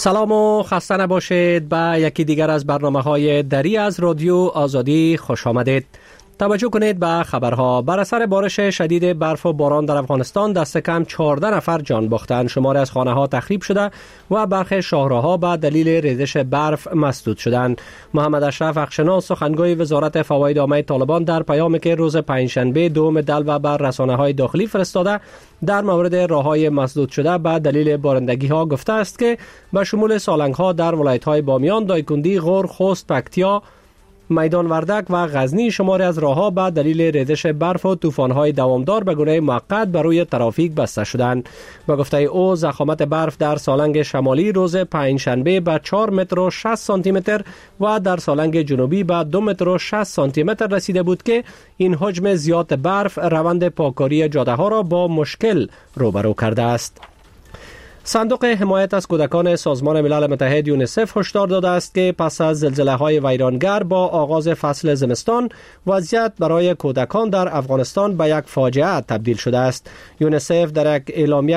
سلام و خسته نباشید. به یکی دیگر از برنامه‌های دری از رادیو آزادی خوش آمدید. توجه کنید به خبرها. بر اثر بارش شدید برف و باران در افغانستان دست کم 14 نفر جان باختند. شماری از خانه‌ها تخریب شده و برخی شاهراه‌ها به دلیل ریزش برف مسدود شدند. محمد اشرف اخشناس سخنگوی وزارت فواید عامه طالبان در پیامی که روز پنجشنبه دوم دلو بر رسانه‌های داخلی فرستاده در مورد راه‌های مسدود شده به دلیل بارندگی‌ها گفته است که به شمول سالنگ‌ها در ولایت‌های بامیان، دایکندی، غور، خوست، پکتیا، میدان وردک و غزنی شماری از راه‌ها به دلیل ریزش برف و طوفان‌های دوامدار به گونه موقت بر روی ترافیک بسته شدند. به گفته او ضخامت برف در سالنگ شمالی روز پنجشنبه به 4 متر و 60 سانتی متر و در سالنگ جنوبی به 2 متر و 60 سانتی متر رسیده بود که این حجم زیاد برف روند پاککاری جاده‌ها را با مشکل روبرو کرده است. صندوق حمایت از کودکان سازمان ملل متحد یونیسف هشدار داده است که پس از زلزله‌های ویرانگر با آغاز فصل زمستان وضعیت برای کودکان در افغانستان به یک فاجعه تبدیل شده است. یونیسف در یک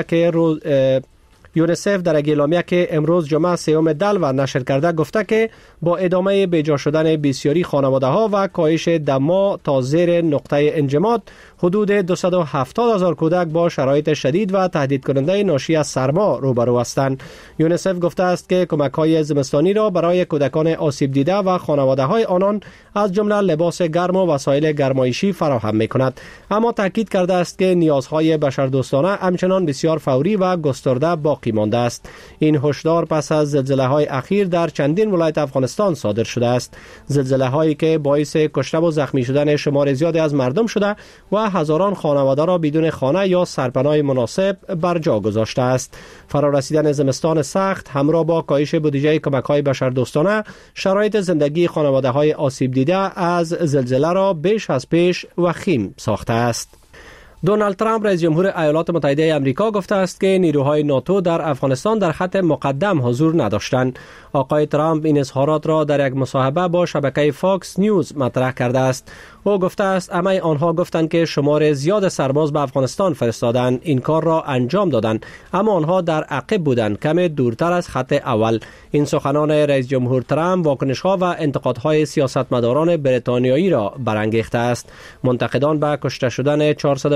اعلامیه که امروز جمعه سیوم دلو نشر کرده گفته که با ادامه بیجا شدن بسیاری خانواده‌ها و کاهش دما تا زیر نقطه انجماد، حدود 270,000 کودک با شرایط شدید و تهدید کننده ناشی از سرما روبرو هستند. یونیسف گفته است که کمک‌های زمستانی را برای کودکان آسیب دیده و خانواده‌های آنان از جمله لباس گرم و وسایل گرمایشی فراهم می‌کند، اما تاکید کرده است که نیازهای بشردوستانه همچنان بسیار فوری و گسترده باقی مانده است. این هشدار پس از زلزله‌های اخیر در چندین ولایت افغانستان صادر شده است. زلزله‌هایی که باعث کشته و زخمی شدن شمار زیادی از مردم شده و هزاران خانواده را بدون خانه یا سرپناه مناسب بر جا گذاشته است. فرارسیدن زمستان سخت همراه با کاهش بودجه کمک‌های بشردوستانه شرایط زندگی خانواده‌های آسیب دیده از زلزله را بیش از پیش وخیم ساخته است. دونالد ترامپ رئیس جمهور ایالات متحده آمریکا گفته است که نیروهای ناتو در افغانستان در خط مقدم حضور نداشتند. آقای ترامپ این اظهارات را در یک مصاحبه با شبکه فاکس نیوز مطرح کرده است. او گفته است همه آنها گفتند که شمار زیاد سرباز به افغانستان فرستادند، این کار را انجام دادند، اما آنها در عقب بودند، کمی دورتر از خط اول. این سخنان رئیس جمهور ترامپ واکنش‌ها و انتقادهای سیاستمداران بریتانیایی را برانگیخته است. منتقدان به کشته شدن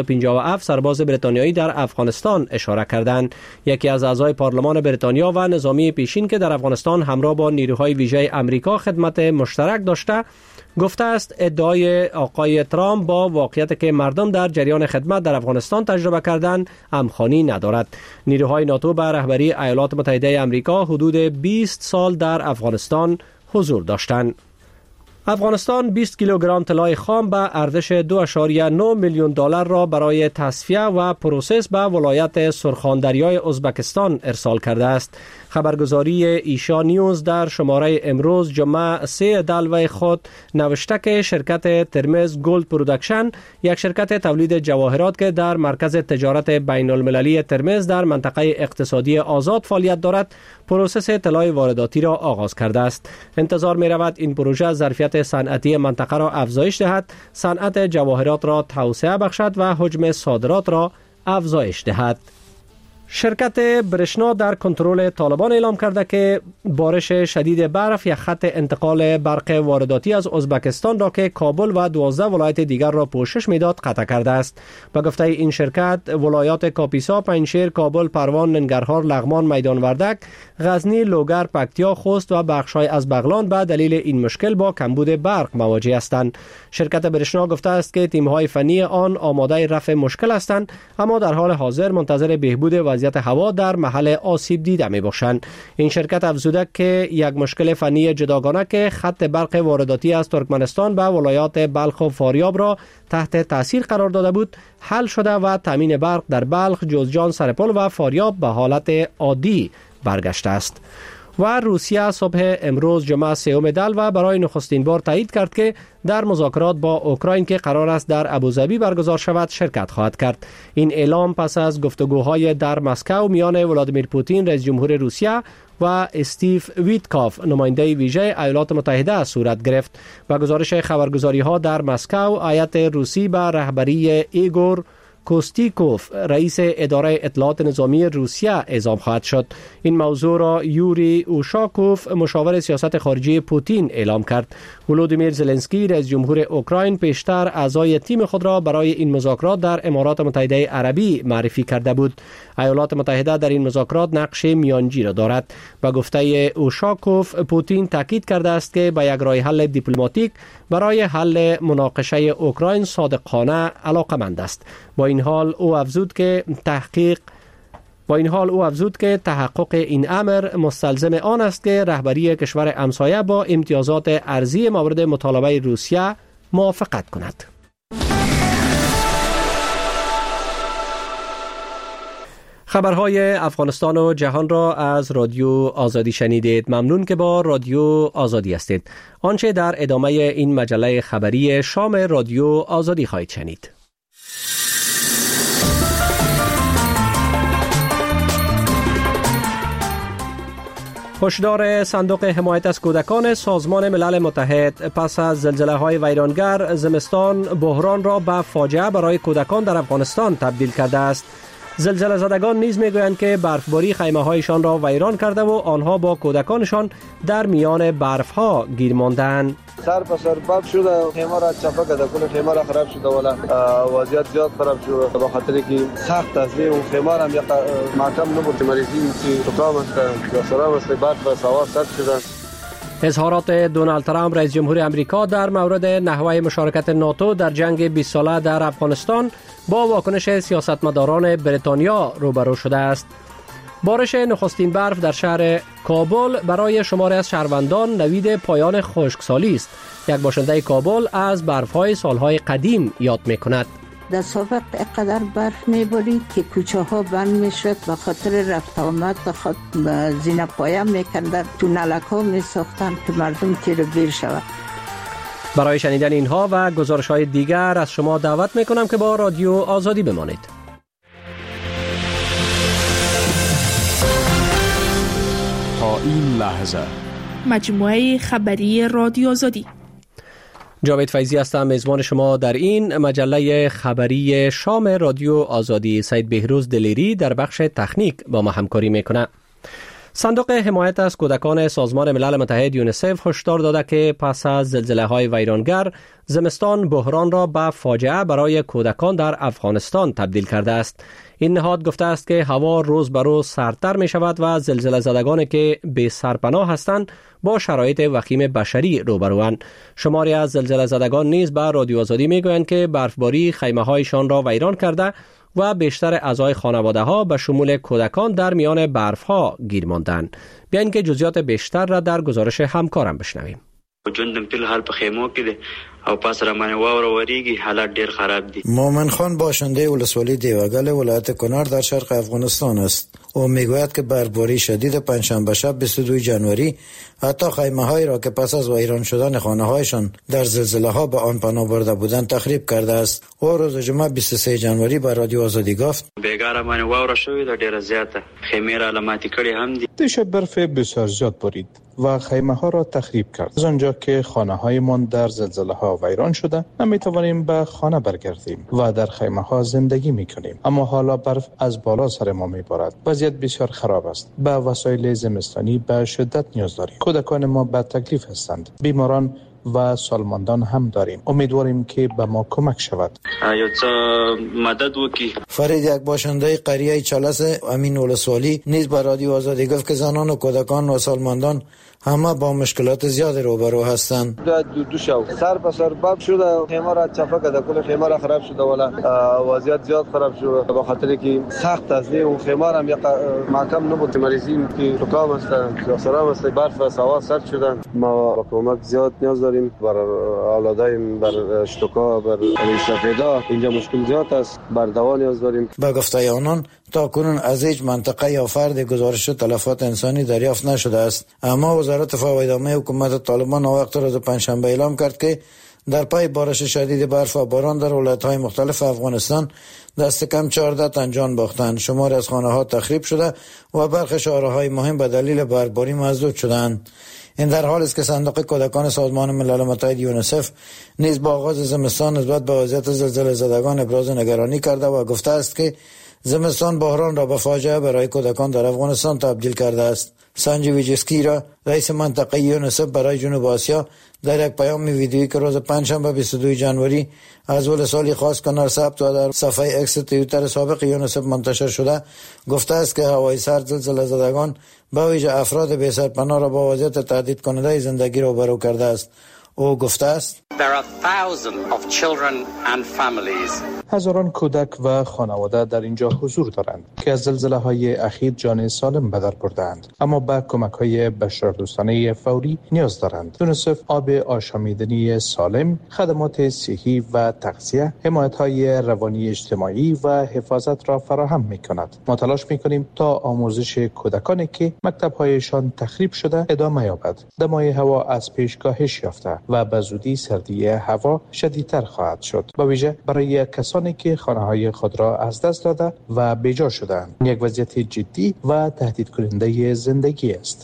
457 سرباز بریتانیایی در افغانستان اشاره کردند. یکی از اعضای پارلمان بریتانیا و نظامی پیشین که در افغانستان همراه با نیروهای ویژه آمریکا خدمت مشترک داشته گفته است ادعای آقای ترامپ با واقعیت که مردم در جریان خدمت در افغانستان تجربه کردند همخوانی ندارد. نیروهای ناتو به رهبری ایالات متحده آمریکا حدود 20 سال در افغانستان حضور داشتند. افغانستان 20 کیلوگرم طلای خام به ارزش 2.9 میلیون دلار را برای تصفیه و پروسس به ولایت سرخاندریای ازبکستان ارسال کرده است. خبرگزاری ایشا نیوز در شماره امروز جمعه 3 دلو خود نوشته که شرکت ترمز گولد پروداکشن، یک شرکت تولید جواهرات که در مرکز تجارت بین المللی ترمز در منطقه اقتصادی آزاد فعالیت دارد، پروسس طلای وارداتی را آغاز کرده است. انتظار می رود این پروژه ظرفیت صنعتی منطقه را افزایش دهد، صنعت جواهرات را توسعه بخشد و حجم صادرات را افزایش دهد. شرکت برشنا در کنترل طالبان اعلام کرده که بارش شدید برف یک خط انتقال برق وارداتی از ازبکستان را که کابل و 12 ولایت دیگر را پوشش میداد قطع کرده است. به گفته این شرکت، ولایات کاپیسا، پنجشیر، کابل، پروان، ننگرهار، لغمان، میدان وردک، غزنی، لوگر، پکتیا، خوست و بخش‌های از بغلان به دلیل این مشکل با کمبود برق مواجه هستند. شرکت برشنا گفته است که تیم‌های فنی آن آماده رفع مشکل هستند، اما در حال حاضر منتظر بهبود وضعیت هوا در محل آسیب دیده می باشند. این شرکت افزوده که یک مشکل فنی جداگانه که خط برق وارداتی از ترکمنستان به ولایات بلخ و فاریاب را تحت تاثیر قرار داده بود حل شده و تامین برق در بلخ، جوزجان، سرپل و فاریاب به حالت عادی برگشته است. و روسیه صبح امروز جمعه سیوم دلو برای نخستین بار تایید کرد که در مذاکرات با اوکراین که قرار است در ابوظبی برگزار شود شرکت خواهد کرد. این اعلام پس از گفتگوهای در مسکو میان ولادیمیر پوتین رئیس جمهور روسیه و استیو ویتکاف نماینده ویژه ایالات متحده صورت گرفت. و گزارش خبرگزاری‌ها در مسکو، هیئت روسی به رهبری ایگور کوستیکوف رئیس اداره اطلاعات نظامی روسیه اعزام خواهد شد. این موضوع را یوری اوشاکوف مشاور سیاست خارجی پوتین اعلام کرد. ولودیمیر زلنسکی رئیس جمهور اوکراین پیشتر اعضای تیم خود را برای این مذاکرات در امارات متحده عربی معرفی کرده بود. ایالات متحده در این مذاکرات نقش میانجی را دارد. با گفته اوشاکوف پوتین تاکید کرده است که به یک راه حل دیپلماتیک برای حل مناقشه اوکراین صادقانه علاقمند است. با این حال او افزود که تحقق این امر مستلزم آن است که رهبری کشور همسایه با امتیازات ارضی مورد مطالبه روسیه موافقت کند. خبرهای افغانستان و جهان را از رادیو آزادی شنیدید. ممنون که با رادیو آزادی هستید. آنچه در ادامه این مجله خبری شام رادیو آزادی خواهید شنید. هشدار صندوق حمایت از کودکان سازمان ملل متحد پس از زلزله‌های ویرانگر زمستان بحران را به فاجعه برای کودکان در افغانستان تبدیل کرده است. زلزله زدگان نیز میگویند که برفباری خیمه‌هایشان را ویران کرده و آنها با کودکانشان در میان برف‌ها گیر ماندند. سر په سر باب شده، خیمه را چپه کرده، کل خیمه را خراب شده، ولی وضعیت زیاد خراب شده به خاطر که سخت است. اون خیمه را هم یک محکم نبود، مریضی که تکام است یا سرام است، برف و سوار سد شدن. اظهارات دونالد ترامپ رئیس جمهور امریکا در مورد نحوه مشارکت ناتو در جنگ 20 ساله در افغانستان با واکنش سیاستمداران بریتانیا روبرو شده است. بارش نخستین برف در شهر کابل برای شماری از شهروندان نوید پایان خشکسالی است. یک باشنده کابل از برف‌های سالهای قدیم یاد می‌کند. در سابق اینقدر برف می‌بارید که کوچه ها بند می‌شد، به خاطر رفت آمد خود زینه پایه می‌کردند، تونلک ها می‌ساختند که مردم تیر بیر شود. برای شنیدن اینها و گزارش‌های دیگر از شما دعوت می‌کنم که با رادیو آزادی بمانید. تا این لحظه مجموعه خبری رادیو آزادی. جاوید فیضی هستم، میزبان شما در این مجله خبری شام رادیو آزادی. سید بهروز دلیری در بخش تکنیک با ما همکاری میکنه. صندوق حمایت از کودکان سازمان ملل متحد یونیسف هشدار داده که پس از زلزله‌های ویرانگر زمستان بحران را به فاجعه برای کودکان در افغانستان تبدیل کرده است. این نهاد گفته است که هوا روز به روز سردتر می شود و زلزله زدگانی که بی سرپناه هستند با شرایط وخیم بشری روبروند. شماری از زلزله زدگان نیز به رادیو آزادی می گویند که برفباری خیمه هایشان را ویران کرده و بیشتر اعضای خانواده ها به شمول کودکان در میان برف ها گیر ماندند. بیاین که جزئیات بیشتر را در گزارش همکارم بشنویم. ژوند په حال په خیمو کې دي او پاس را باندې واوره وریږي، حالات ډیر خراب دي. مومن خان باشنده ولسوالی دیوگل ولایت کنر در شرق افغانستان است. او میگوید که برفباری شدید پنجشنبه شب 22 جنوری حتی خیمه‌هایی را که پس از ویران شدن خانه‌هایشان در زلزله‌ها به آن پناه برده بودند تخریب کرده است. او روز جمعه 23 جنوری به رادیو آزادی گفت: بیګاره باندې واوره شوې ده ډیره زیاته، خیمې را علامتي کړي هم دي. دیشب برف بسیار زیاد بارید و خیمه ها را تخریب کرد. از آنجا که خانه های من در زلزله ها ویران شده نمی توانیم به خانه برگردیم و در خیمه ها زندگی می کنیم. اما حالا برف از بالا سر ما می بارد. وضعیت بسیار خراب است. به وسایل زمستانی به شدت نیاز داریم. کودکان ما به تکلیف هستند. بیماران و سالمندان هم داریم. امیدواریم که به ما کمک شود. یو څه مدد وکړي. فرید یک باشنده قریه چالس امین ولسوالی نیز به رادیو آزادی گفت که زنان و کودکان و سالمندان همه با مشکلات زیاد روبرو هستند. دو شو سر په سر باب شده، خیمه را چپه کرده، کل خیمه را خراب شده، ولی وضعیت زیاد خراب شده به خاطر که سخت است. اون خیمه را هم یک محکم نبود، مریضی که تکام است یا سرام است، برف و سوار سد شدن. ما با کمک زیاد نیاز داریم بر اولادایم، بر اشتکا، بر ریشه پیدا. اینجا مشکل زیاد است، بر دوا نیاز داریم. به گفته آنان تا کنون از هیچ منطقه یا فرد گزارش تلفات انسانی دریافت نشده است. اما وزارت دفاع و ادامه حکومت طالبان وقت روز پنجشنبه اعلام کرد که در پای بارش شدید برف و باران در ولایت‌های مختلف افغانستان دست کم 14 تن جان باختند. شماری از خانه‌ها تخریب شده و برخی شهرهای مهم به دلیل برفباری مسدود شدند. این در حالی است که صندوق کودکان سازمان ملل متحد یونیسف نیز با آغاز زمستان نسبت به وضعیت زلزله زدگان ابراز نگرانی کرده و گفته است که زمستان بحران را به فاجعه برای کودکان در افغانستان تبدیل کرده است. سانجی ویجسکیرا، رئیس منطقه یونیسف برای جنوب آسیا، در یک پیام ویدیویی که روز پنجشنبه 22 ژانویه از ولسوالی خاص کنار ثبت و در صفحه اکس توییتر سابق یونیسف منتشر شده گفته است که هوای سرد زلزله زدگان به ویژه افراد بی سرپناه را با وضعیت تهدید کننده زندگی روبرو کرده است. او گفته است هزاران کودک و خانواده در اینجا حضور دارند که از زلزله‌های اخیر جان سالم به در بردند، اما به کمک‌های بشردوستانه فوری نیاز دارند. یونیسف آب آشامیدنی سالم، خدمات صحی و تغذیه، حمایت‌های روانی اجتماعی و حفاظت را فراهم می‌کند. ما تلاش می‌کنیم تا آموزش کودکانی که مکتب‌هایشان تخریب شده ادامه یابد. دمای هوا از پیش کاهش یافته و به زودی سردی هوا شدیدتر خواهد شد، به ویژه برای کسانی که خانه‌های خود را از دست داده و بیجا شدند. یک وضعیت جدی و تهدید کننده زندگی است.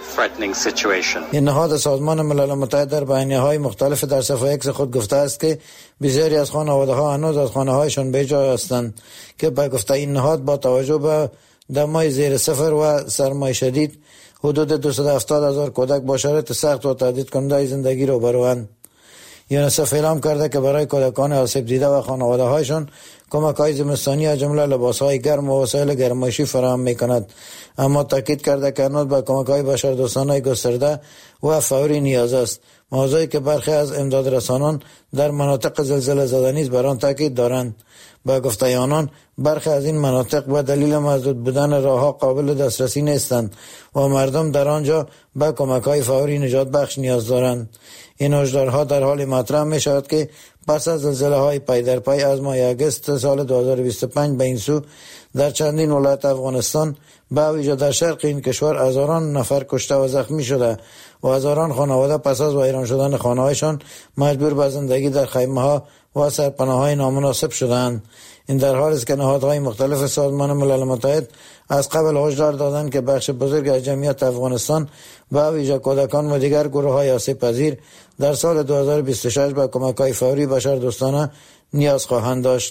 این نهاد سازمان ملل متحد در بیانیه‌های مختلف در صفحه اکس خود گفته است که بسیاری از خانواده‌ها هنوز از خانه‌هایشان بیجا هستند که به گفته این نهاد با توجه به دمای زیر صفر و سرمای شدید حدود 270,000 کودک با شرایط سخت و تهدید کننده زندگی رو بروند. یونیسف اعلام کرده که برای کودکان آسیب دیده و خانواده‌هایشان کمک‌های زمستانی از جمله لباس‌های گرم و وسایل گرمایشی فراهم می‌کند، اما تاکید کرده که هنوز به کمک‌های بشردوستانه گسترده و فوری نیاز است، موضوعی که برخی از امدادرسانان در مناطق زلزله زده نیز بر آن تاکید دارند. با گفته آنان برخی از این مناطق به دلیل مسدود بودن راه‌ها قابل دسترسی نیستند و مردم در آنجا به کمک‌های فوری نجات بخش نیاز دارند. این هشدارها در حال مطرح می شود که پس از زلزله‌های پی در پی از ماه اگست سال 2025 به این سو در چندین ولایت افغانستان به ویژه در شرق این کشور هزاران نفر کشته و زخمی شده و هزاران خانواده پس از ویران شدن خانه‌هایشان مجبور به زندگی در خیمه‌ها و سرپناه‌های نامناسب شدند. این در حالی است که نهادهای مختلف سازمان ملل متحد از قبل هشدار دادند که بخش بزرگ از جمعیت افغانستان به ویژه کودکان و دیگر گروه‌های آسیب‌پذیر در سال 2026 به کمک‌های فوری بشردوستانه نیاز خواهند داشت.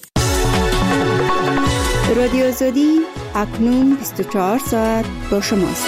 رادیو آزادی اکنون 24 ساعت با شماست.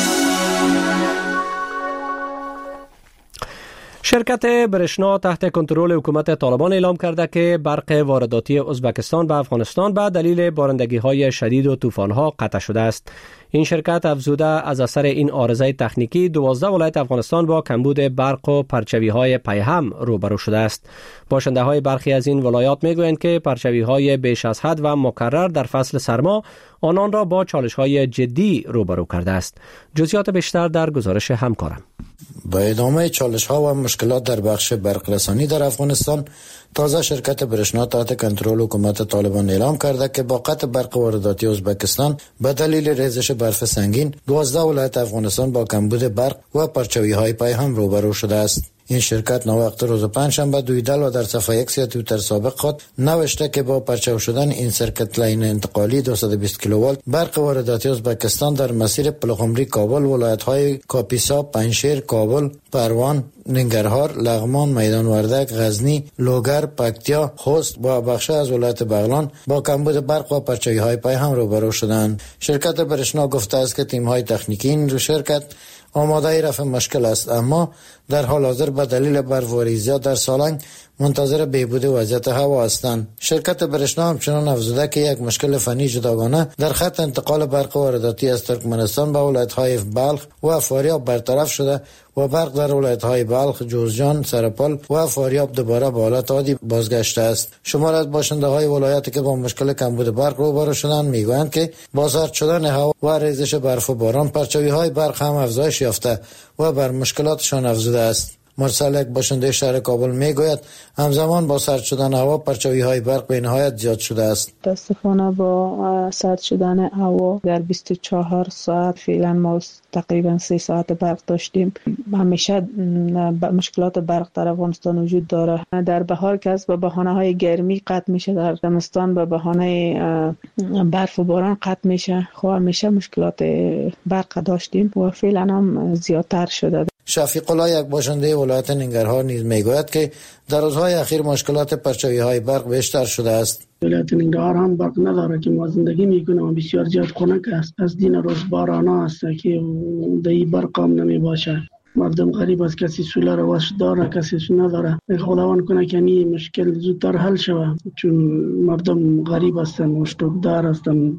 شرکت برشنا تحت کنترل حکومت طالبان اعلام کرده که برق وارداتی ازبکستان به افغانستان به دلیل بارندگی‌های شدید و طوفان‌ها قطع شده است. این شرکت افزوده از اثر این عارضه تکنیکی 12 ولایت افغانستان با کمبود برق و پرچوی‌های پیهم روبرو شده است. باشنده‌های برخی از این ولایات می‌گویند که پرچوی‌های بیش از حد و مکرر در فصل سرما آنان را با چالش‌های جدی روبرو کرده است. جزئیات بیشتر در گزارش همکارم. با ادامه چالش‌ها و مشکلات در بخش برق رسانی در افغانستان، تازه شرکت برشنا تحت کنترل حکومت طالبان اعلام کرده که با قطع برق وارداتی ازبکستان به دلیل ریزش برف سنگین 12 ولایت افغانستان با کمبود برق و پرچوی‌های پیهم روبرو شده است. این شرکت نووقت روز پنجشنبه دویدل و در صفحه اکس توییتر سابق خود نوشته که با پرچو شدن این سرکت لاین انتقالی 220 کیلووولت برق وارداتی ازبکستان در مسیر پلخمری کابل، ولایت‌های کاپیسا، پنجشیر، کابل، پروان، ننگرهار، لغمان، میدان وردک، غزنی، لوگر، پکتیا، خوست و بخش از ولایت بغلان با کمبود برق و پرچوی‌های پیهم روبرو شدند. شرکت برشنا گفته است که تیم‌های تکنیکی این شرکت آماده رفع مشکل است، اما در حال حاضر به دلیل برفباری زیاد در سالنگ منتظر بهبود وضعیت هوا هستند. شرکت برشنا همچنان افزوده که یک مشکل فنی جداگانه در خط انتقال برق وارداتی از ترکمنستان به ولایت‌های بلخ و فاریاب برطرف شده و برق در ولایت‌های بلخ، جوزجان، سرپل و فاریاب دوباره به حالت عادی بازگشته است. شمار از باشنده‌های ولایاتی که با مشکل کمبود برق روبرو شدند میگویند که با سرد شدن هوا و ریزش برف و باران پرچوی‌های برق هم افزایش یافته و بر مشکلاتشان افزوده است. مرسل، یک باشنده شهر کابل، میگوید همزمان با سرد شدن هوا پرچاوی‌های برق به نهایت زیاد شده است. متاسفانه با سرد شدن هوا در 24 ساعت فعلا ما تقریبا 3 ساعت برق داشتیم. همیشه مشکلات برق در افغانستان وجود داره. در بهار که به بهانه‌های گرمی قطع میشه، در زمستان به بهانه برف و باران قطع میشه. خب همیشه مشکلات برق داشتیم و فعلا هم زیادتر شده. شفیق الله، یک باشنده ولایت ننگرهار، نیز میگوید که در روزهای اخیر مشکلات پرچاوی‌های برق بیشتر شده است. ولایت ننگرهار هم برق نداره که ما زندگی میکنیم و بسیار زیاد خنک است. از دین روز باران است که دی برق هم نمی باشه. مردم غریب است، کسی سولر واش داره، کسی نداره. خداوند کنه که این مشکل زودتر حل شود، چون مردم غریب هستن، مشتوکدار هستن،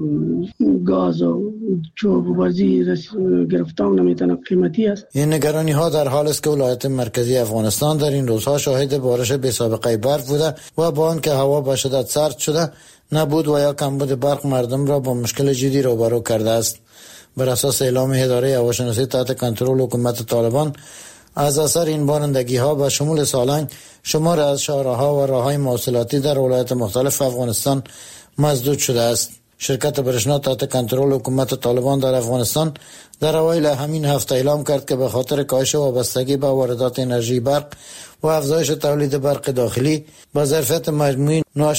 گاز و چوب بازی گرفتن نمیتونه، قیمتی است. این نگرانی ها در حال است که ولایت مرکزی افغانستان در این روزها شاهد بارش بی سابقه برف بوده و با آنکه هوا به شدت سرد شده، نبود و یا کمبود برق مردم را با مشکل جدی روبرو کرده است. بر اساس اعلام اداره هواشناسی تحت کنترل حکومت طالبان، از اثر این بارندگی ها به شمول سالنگ شمار از شهرها و راههای مواصلاتی در ولایات مختلف افغانستان مسدود شده است. شرکت برشنا تحت کنترل حکومت طالبان در افغانستان در اوایل همین هفته اعلام کرد که به خاطر کاهش وابستگی به واردات انرژی برق و افزایش تولید برق داخلی با ظرفیت مجموعی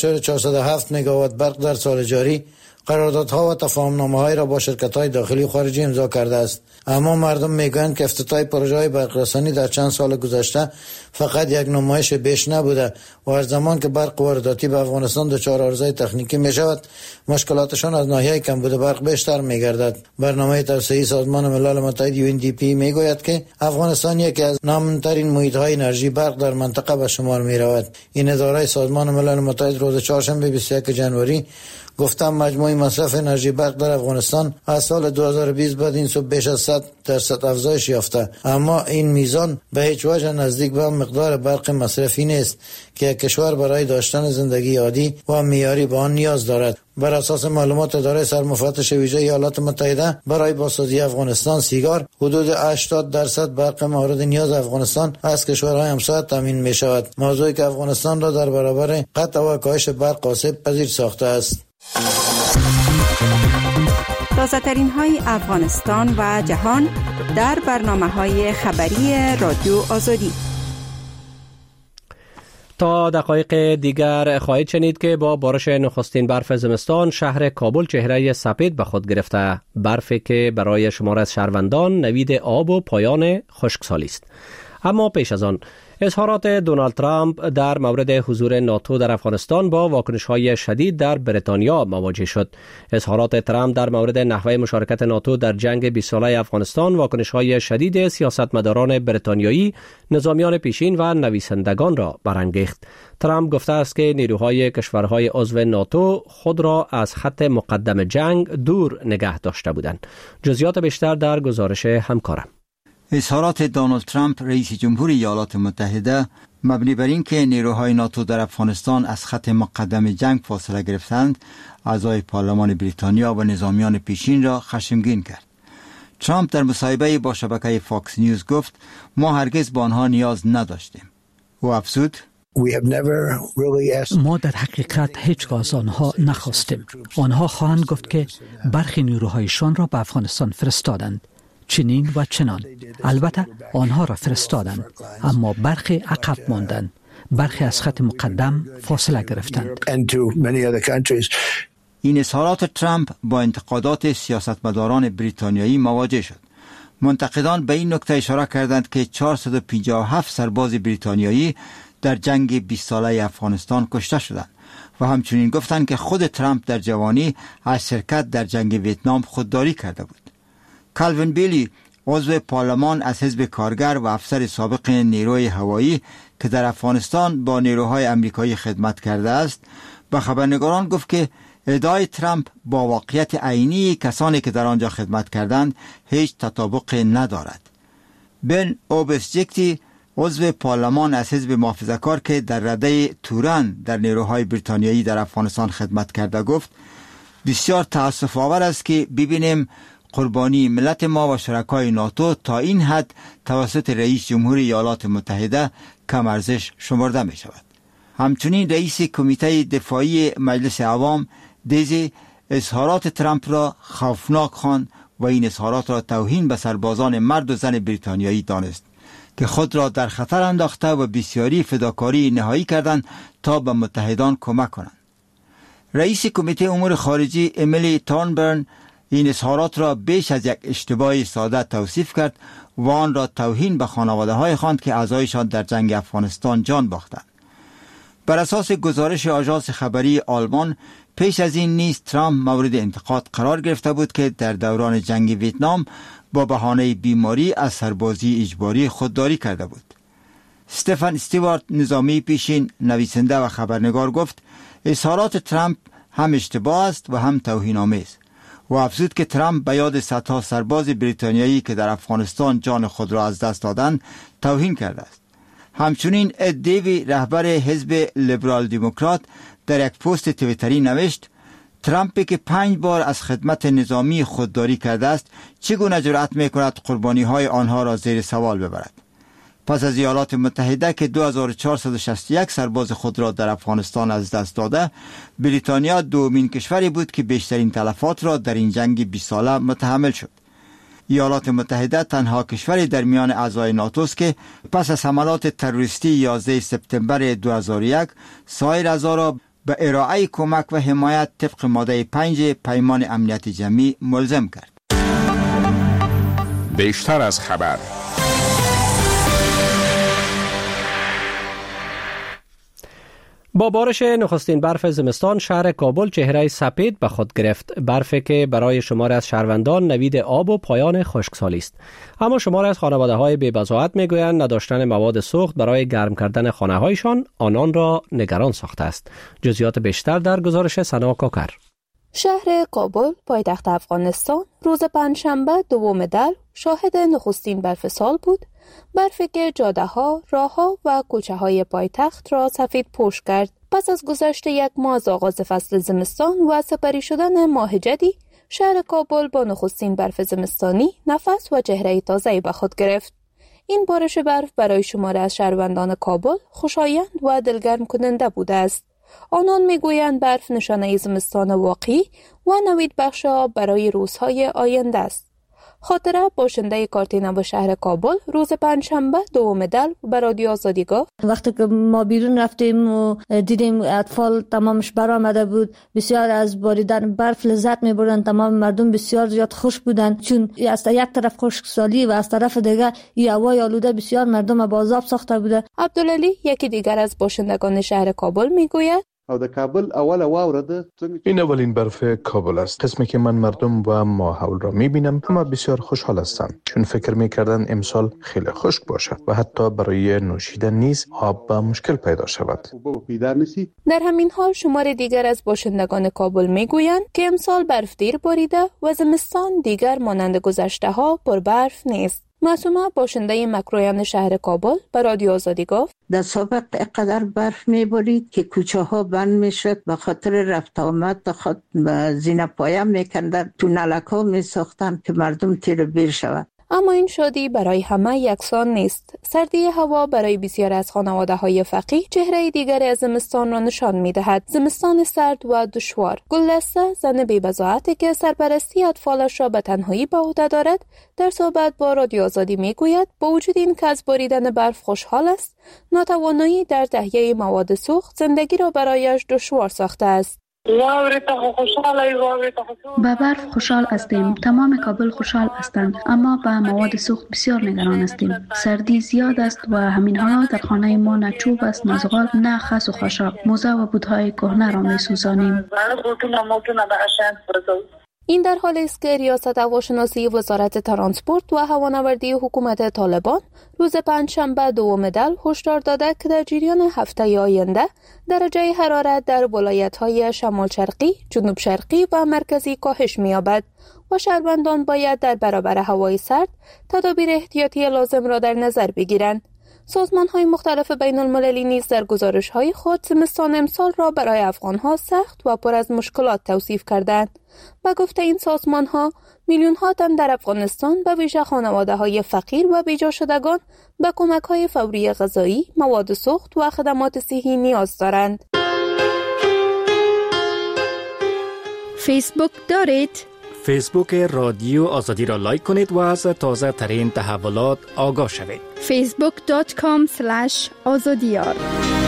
9.407 مگاوات برق در سال جاری قراردادها و تفاهم‌نامه‌های را با شرکت‌های داخلی و خارجی امضا کرده است. اما مردم میگویند که افتتاح پروژه‌های برقرسانی در چند سال گذشته فقط یک نمایش بیش نبوده و هر زمان که برق وارداتی به افغانستان دچار عرضه تکنیکی می‌شود، مشکلاتشان از ناحیه کمبود برق بیشتر می‌گردد. برنامه توسعه‌ای سازمان ملل متحد UNDP میگوید که افغانستان یکی از نامن‌ترین محیط‌های انرژی برق در منطقه به شمار می‌رود. این اداره سازمان ملل متحد روز چهارشنبه 21 ژانویه گفتم مجموع مصرف انرژی برق در افغانستان از سال 2020 بعد این سو بیش از 100% افزایش یافته، اما این میزان به هیچ وجه نزدیک به مقدار برق مصرفی نیست که کشور برای داشتن زندگی عادی و معیاری به آن نیاز دارد. بر اساس معلومات اداره سرمفتش ویژه ایالات متحده، برای بازسازی افغانستان سیگار حدود 80% برق مورد نیاز افغانستان از کشورهای همسایه تامین می شود، موضوعی که افغانستان را در برابر قطع و کاهش برق آسیب پذیر ساخته است. تازه ترین های افغانستان و جهان در برنامه های خبری رادیو آزادی. تا دقایق دیگر خواهید شنید که با بارش نخستین برف زمستان شهر کابل چهره سپید به خود گرفته. برفی که برای شمار از شهروندان نوید آب و پایان خشکسالی است. اما پیش از آن اظهارات دونالد ترامپ در مورد حضور ناتو در افغانستان با واکنش‌های شدید در بریتانیا مواجه شد. اظهارات ترامپ در مورد نحوه مشارکت ناتو در جنگ 20 ساله افغانستان واکنش‌های شدید سیاستمداران بریتانیایی، نظامیان پیشین و نویسندگان را برانگیخت. ترامپ گفته است که نیروهای کشورهای عضو ناتو خود را از خط مقدم جنگ دور نگه داشته بودند. جزئیات بیشتر در گزارش همکارم. اظهارات دونالد ترامپ رئیس جمهور ایالات متحده مبنی بر این که نیروهای ناتو در افغانستان از خط مقدم جنگ فاصله گرفتند، اعضای پارلمان بریتانیا و نظامیان پیشین را خشمگین کرد. ترامپ در مصاحبه با شبکه فاکس نیوز گفت ما هرگز با آنها نیاز نداشتیم. او افزود ما در حقیقت هیچگاه از آنها نخواستیم. آنها خواهند گفت که برخی نیروهایشان را به افغانستان فرستادند، چنین و چنان. البته آنها را فرستادند، اما برخی عقب ماندند، برخی از خط مقدم فاصله گرفتند. این اظهارات ترامپ با انتقادات سیاستمداران بریتانیایی مواجه شد. منتقدان به این نکته اشاره کردند که 457 سرباز بریتانیایی در جنگ 20 ساله افغانستان کشته شدند و همچنین گفتند که خود ترامپ در جوانی از شرکت در جنگ ویتنام خودداری کرده بود. کالوین بیلی، عضو پارلمان از حزب کارگر و افسر سابق نیروی هوایی که در افغانستان با نیروهای امریکایی خدمت کرده است، به خبرنگاران گفت که ادعای ترامپ با واقعیت عینی کسانی که در آنجا خدمت کردند هیچ تطابق ندارد. بن اوبسجکتی، عضو پارلمان از حزب محافظه‌کار که در رده توران در نیروهای بریتانیایی در افغانستان خدمت کرده، گفت بسیار تأسف آور است که ببینیم قربانی ملت ما و شرکای ناتو تا این حد توسط رئیس جمهور ایالات متحده کم ارزش شمرده می شود. همچنین رئیس کمیته دفاعی مجلس عوام دیزی اظهارات ترامپ را خوفناک خواند و این اظهارات را توهین به سربازان مرد و زن بریتانیایی دانست که خود را در خطر انداخته و بسیاری فداکاری نهایی کردند تا به متحدان کمک کنند. رئیس کمیته امور خارجی امیلی تورنبرن این اظهارات را بیش از یک اشتباه ساده توصیف کرد و آن را توهین به خانواده های خواند که اعضایشان در جنگ افغانستان جان باختند. بر اساس گزارش آژانس خبری آلمان، پیش از این نیز ترامپ مورد انتقاد قرار گرفته بود که در دوران جنگ ویتنام با بهانه بیماری از سربازی اجباری خودداری کرده بود. استفن استیوارت نظامی پیشین، نویسنده و خبرنگار گفت اظهارات ترامپ هم اشتباه است و هم توهین‌آمیز و افزود که ترامپ به یاد صدها سرباز بریتانیایی که در افغانستان جان خود را از دست دادند توهین کرده است. همچنین اد دیوی، رهبر حزب لیبرال دموکرات، در یک پست توییتری نوشت ترامپی که 5 بار از خدمت نظامی خودداری کرده است چگونه جرأت می‌کند قربانی‌های آنها را زیر سوال ببرد. پس از ایالات متحده که 2461 سرباز خود را در افغانستان از دست داده، بریتانیا دومین کشوری بود که بیشترین تلفات را در این جنگ 20 ساله متحمل شد. ایالات متحده تنها کشوری در میان اعضای ناتو است که پس از حملات تروریستی 11 سپتامبر 2001 سایر اعضا را به ارائه کمک و حمایت طبق ماده 5 پیمان امنیت جمعی ملزم کرد. بیشتر از خبر. با بارش نخستین برف زمستان، شهر کابل چهره سپید به خود گرفت. برفی که برای شمار از شهروندان نوید آب و پایان خشکسالی است. اما شمار از خانواده‌های بی‌بضاعت میگویند نداشتن مواد سوخت برای گرم کردن خانه‌هایشان آنان را نگران ساخته است. جزئیات بیشتر در گزارش سنا کاکر. شهر کابل، پایتخت افغانستان، روز پنجشنبه 2 دلو شاهد نخستین برف سال بود. برفی که جاده‌ها، راه‌ها و کوچه‌های پایتخت را سفید پوش کرد. پس از گذشت 1 ماه از آغاز فصل زمستان و سپری شدن ماه جدی، شهر کابل با نخستین برف زمستانی نفس و چهره تازه‌ای به خود گرفت. این بارش برف برای شماری از شهروندان کابل خوشایند و دلگرم کننده بوده است. آنان میگویند برف نشانه زمستان واقعی و نوید بخش آب برای روزهای آینده است. خاطره، باشنده کارتینه شهر کابل، روز پنجشنبه 2 دلو به رادیو آزادی گفت وقتی که ما بیرون رفتیم و دیدیم اطفال تمامش برآمده بود، بسیار از باریدن برف لذت می‌بردن، تمام مردم بسیار زیاد خوش بودند، چون از یک طرف خشکسالی و از طرف دیگر این هوای آلوده بسیار مردم با عذاب ساخته بوده. عبدالعلی، یکی دیگر از باشندگان شهر کابل، میگوید او د کابل اوله واوره ده. این اولین برف کابل است. قسمی که من مردم و ماحول را میبینم اما بسیار خوشحال هستند، چون فکر میکردن امسال خیلی خشک باشد و حتی برای نوشیدن نیز آب با مشکل پیدا شود. در همین حال شمار دیگر از باشندگان کابل میگویند که امسال برف دیر باریده و زمستان دیگر مانند گذشته ها پر برف نیست. معصومه، باشنده مکرویان شهر کابل، به رادیو آزادی گفت در سابق اینقدر برف میبارید که کوچه ها بند میشد، به خاطر رفت آمد خود زینه پایه میکندن، تونلک ها میساختن که مردم تیر بیر شود. اما این شادی برای همه یکسان نیست. سردی هوا برای بسیار از خانواده‌های فقیر چهره دیگری از زمستان را نشان می‌دهد. زمستان سرد و دشوار. گلدسته، زن بی‌بضاعتی که سرپرستی اطفالش را به تنهایی به عهده دارد، در صحبت با رادیو آزادی می‌گوید با وجود این که از باریدن برف خوشحال است، ناتوانایی در تهیه مواد سوخت زندگی را برایش دشوار ساخته است. با برف خوشحال هستیم، تمام کابل خوشحال هستند، اما با مواد سوخت بسیار نگران هستیم. سردی زیاد است و همین حالا در خانه ما نه چوب است، نه زغال، نه خس و خاشاک. موزه و بودهای کهنه را می‌سوزانیم. این در حالی است که ریاست هواشناسی وزارت ترانسپورت و هوانوردی حکومت طالبان روز پنجشنبه 2 دلو هشدار داده که در جریان هفته آینده درجه حرارت در ولایت‌های شمال شرقی، جنوب شرقی و مرکزی کاهش می‌یابد و شهروندان باید در برابر هوای سرد تدابیر احتیاطی لازم را در نظر بگیرند. سازمان‌های مختلف بین‌المللی نیز در گزارش‌های خود زمستان امسال را برای افغان‌ها سخت و پر از مشکلات توصیف کردند. با گفته این سازمان‌ها، میلیون‌ها تن در افغانستان به ویژه خانواده‌های فقیر و بیجا شدگان به کمک‌های فوری غذایی، مواد سوخت و خدمات صحی نیاز دارند. فیسبوک دارید؟ فیسبوک رادیو آزادی را لایک کنید و از تازه ترین تحولات آگاه شوید. facebook.com/azadiyar.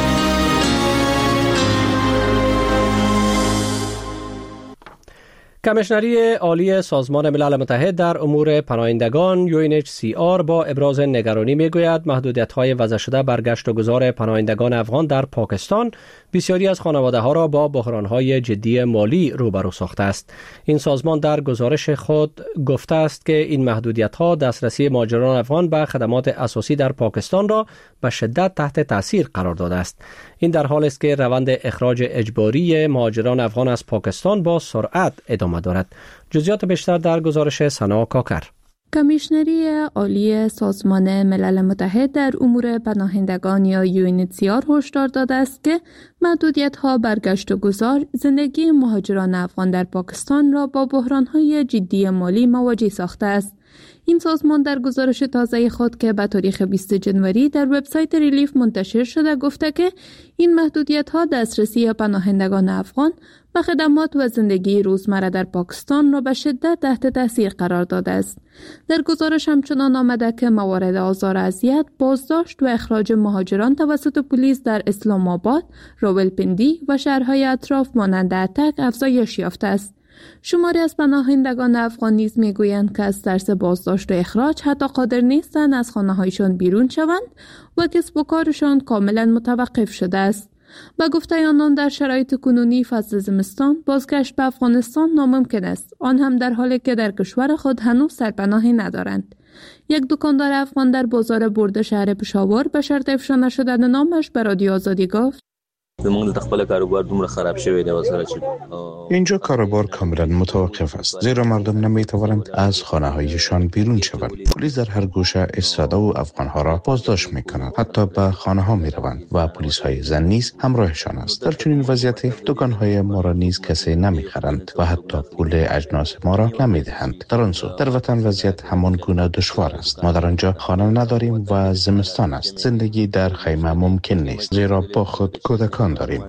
کمیشنری عالی سازمان ملل متحد در امور پناهندگان UNHCR با ابراز نگرانی میگوید محدودیت‌های وضع شده بر گشت و گذار پناهندگان افغان در پاکستان بسیاری از خانواده‌ها را با بحران‌های جدی مالی روبرو ساخته است. این سازمان در گزارش خود گفته است که این محدودیت‌ها دسترسی مهاجران افغان به خدمات اساسی در پاکستان را به شدت تحت تاثیر قرار داده است. این در حالی است که روند اخراج اجباری مهاجران افغان از پاکستان با سرعت ادامه دارد. جزئیات بیشتر در گزارش سنا کاکر. کمیشنری عالی سازمان ملل متحد در امور پناهندگان یا UNHCR هشدار داده است که محدودیت‌ها بر گشت و گذار زندگی مهاجران افغان در پاکستان را با بحران‌های جدی مالی مواجه ساخته است. این سازمان در گزارش تازه خود که به تاریخ 20 جنوری در وبسایت ریلیف منتشر شده گفته که این محدودیت‌ها دسترسی پناهندگان افغان به خدمات و زندگی روزمره در پاکستان را به شدت تحت تاثیر قرار داده است. در گزارش همچنان آمده که موارد آزار و اذیت، بازداشت و اخراج مهاجران توسط پلیس در اسلام آباد، راولپندی و شهرهای اطراف مانند اتک افزایش یافته است. شماری از پناهندگان افغان نیز میگویند که از ترس بازداشت و اخراج حتی قادر نیستند از خانه‌هایشان بیرون شوند و کسب و کارشان کاملا متوقف شده است. با گفته آنان در شرایط کنونی فصل زمستان بازگشت به افغانستان ناممکن است، آن هم در حالی که در کشور خود هنوز سرپناهی ندارند. یک دکاندار افغان در بازار برده شهر پشاور به شرط افشا نشدن نامش به رادیو آزادی گفت: زمونږ د خپل کاروبار دومره خراب شوی دی وسره چې اینجا کاروبار کاملا متوقف است، زیرا مردم نمیتوانند از خانه‌هایشان بیرون شوند. پلیس در هر گوشه ایستاده و افغان‌ها را بازداشت می‌کند، حتی به خانه‌ها می‌روند و پلیس‌های زن نیز همراهشان است. در چنین وضعیتی دکان‌های ما را نیز کسی نمی‌خرند و حتی پول اجناس ما را نمی‌دهند. در آن سو در وطن وضعیت همان گونه دشوار است. ما در آنجا خانه نداریم و زمستان است. زندگی در خیمه ممکن نیست، زیرا با خود کودکان داریم.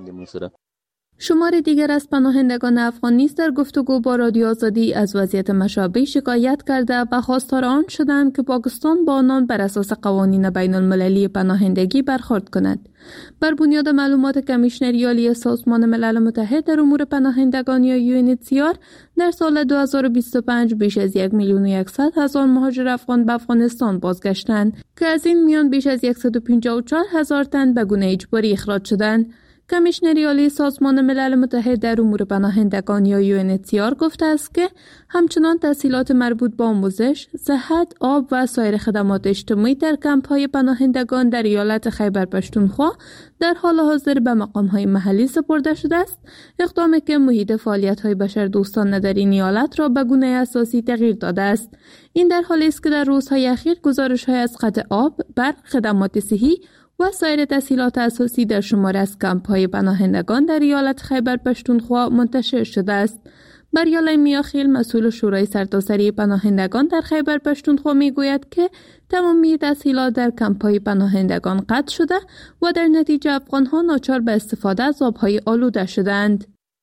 شمار دیگر از پناهندگان افغان نیز در گفتگو با رادیو آزادی از وضعیت مشابه شکایت کرده و خواستار آن شدند که پاکستان با آنان بر اساس قوانین بین المللی پناهندگی برخورد کند. بر بنیاد معلومات کمیشنری عالی سازمان ملل متحد در امور پناهندگان یا UNHCR در سال 2025 بیش از 1,100,000 مهاجر افغان به افغانستان بازگشتند که از این میان بیش از 154,000 تن به گونه اجباری اخراج شدند. کمیشنری عالی سازمان ملل متحد در امور پناهندگان یا UNHCR گفته است که همچنان تسهیلات مربوط به آموزش، صحت، آب و سایر خدمات اجتماعی در کمپ‌های پناهندگان در ایالت خیبر پختونخوا در حال حاضر به مقام‌های محلی سپرده شده است، اقدامی که محیط فعالیت‌های بشردوستانه در این ایالت را به گونه اساسی تغییر داده است. این در حالی است که در روزهای اخیر گزارش‌های از قطع آب، برق، خدمات صحی و سایر تسهیلات اساسی در شماری از کمپ‌های پناهندگان در ایالت خیبر پختونخوا منتشر شده است. بریال میاخیل مسئول شورای سرتاسری پناهندگان در خیبر پختونخوا میگوید که تمامی تسهیلات در کمپ‌های پناهندگان قطع شده و در نتیجه افغان‌ها ناچار به استفاده از آب‌های آلوده شدند.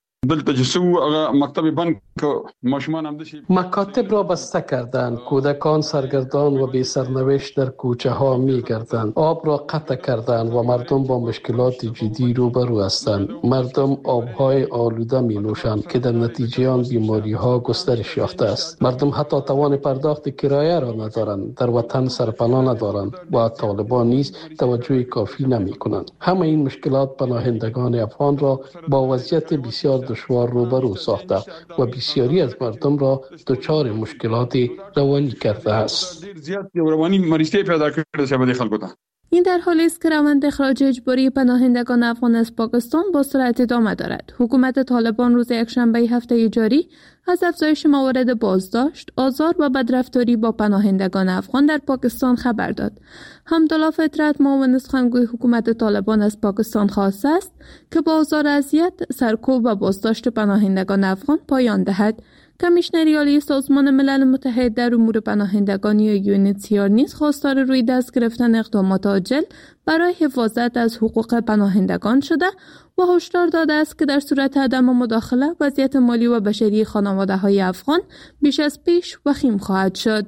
مکاتب را بسته کردند، کودکان سرگردان و بی سرنوشت در کوچه ها می گردند، آب را قطع کردند و مردم با مشکلات جدی روبرو هستند. مردم آبهای آلوده می نوشند که در نتیجه آن بیماری ها گسترش یافته است. مردم حتی توان پرداخت کرایه را ندارند، در وطن سرپناه ندارند و طالبان نیز توجه کافی نمی کنند. همه این مشکلات پناهندگان افغان را با وضعیت بسیار دشوار روبرو ساخته و بسیاری از مردم را دچار مشکلات روانی کرده است. این در حالی است که روند اخراج اجباری پناهندگان افغان از پاکستان با سرعت ادامه دارد. حکومت طالبان روز یکشنبه هفته جاری از افزایش موارد بازداشت، آزار و بدرفتاری با پناهندگان افغان در پاکستان خبر داد. حمدالله فطرت، معاون سخنگوی حکومت طالبان از پاکستان خواسته است که با آزار، اذیت، سرکوب و بازداشت پناهندگان افغان پایان دهد. کمیشنر عالی سازمان ملل متحد در امور پناهندگان یا UNHCR نیز خواستار روی دست گرفتن اقدامات عاجل برای حفاظت از حقوق پناهندگان شده و هشدار داده است که در صورت عدم مداخله وضعیت مالی و بشری خانواده‌های افغان بیش از پیش وخیم خواهد شد.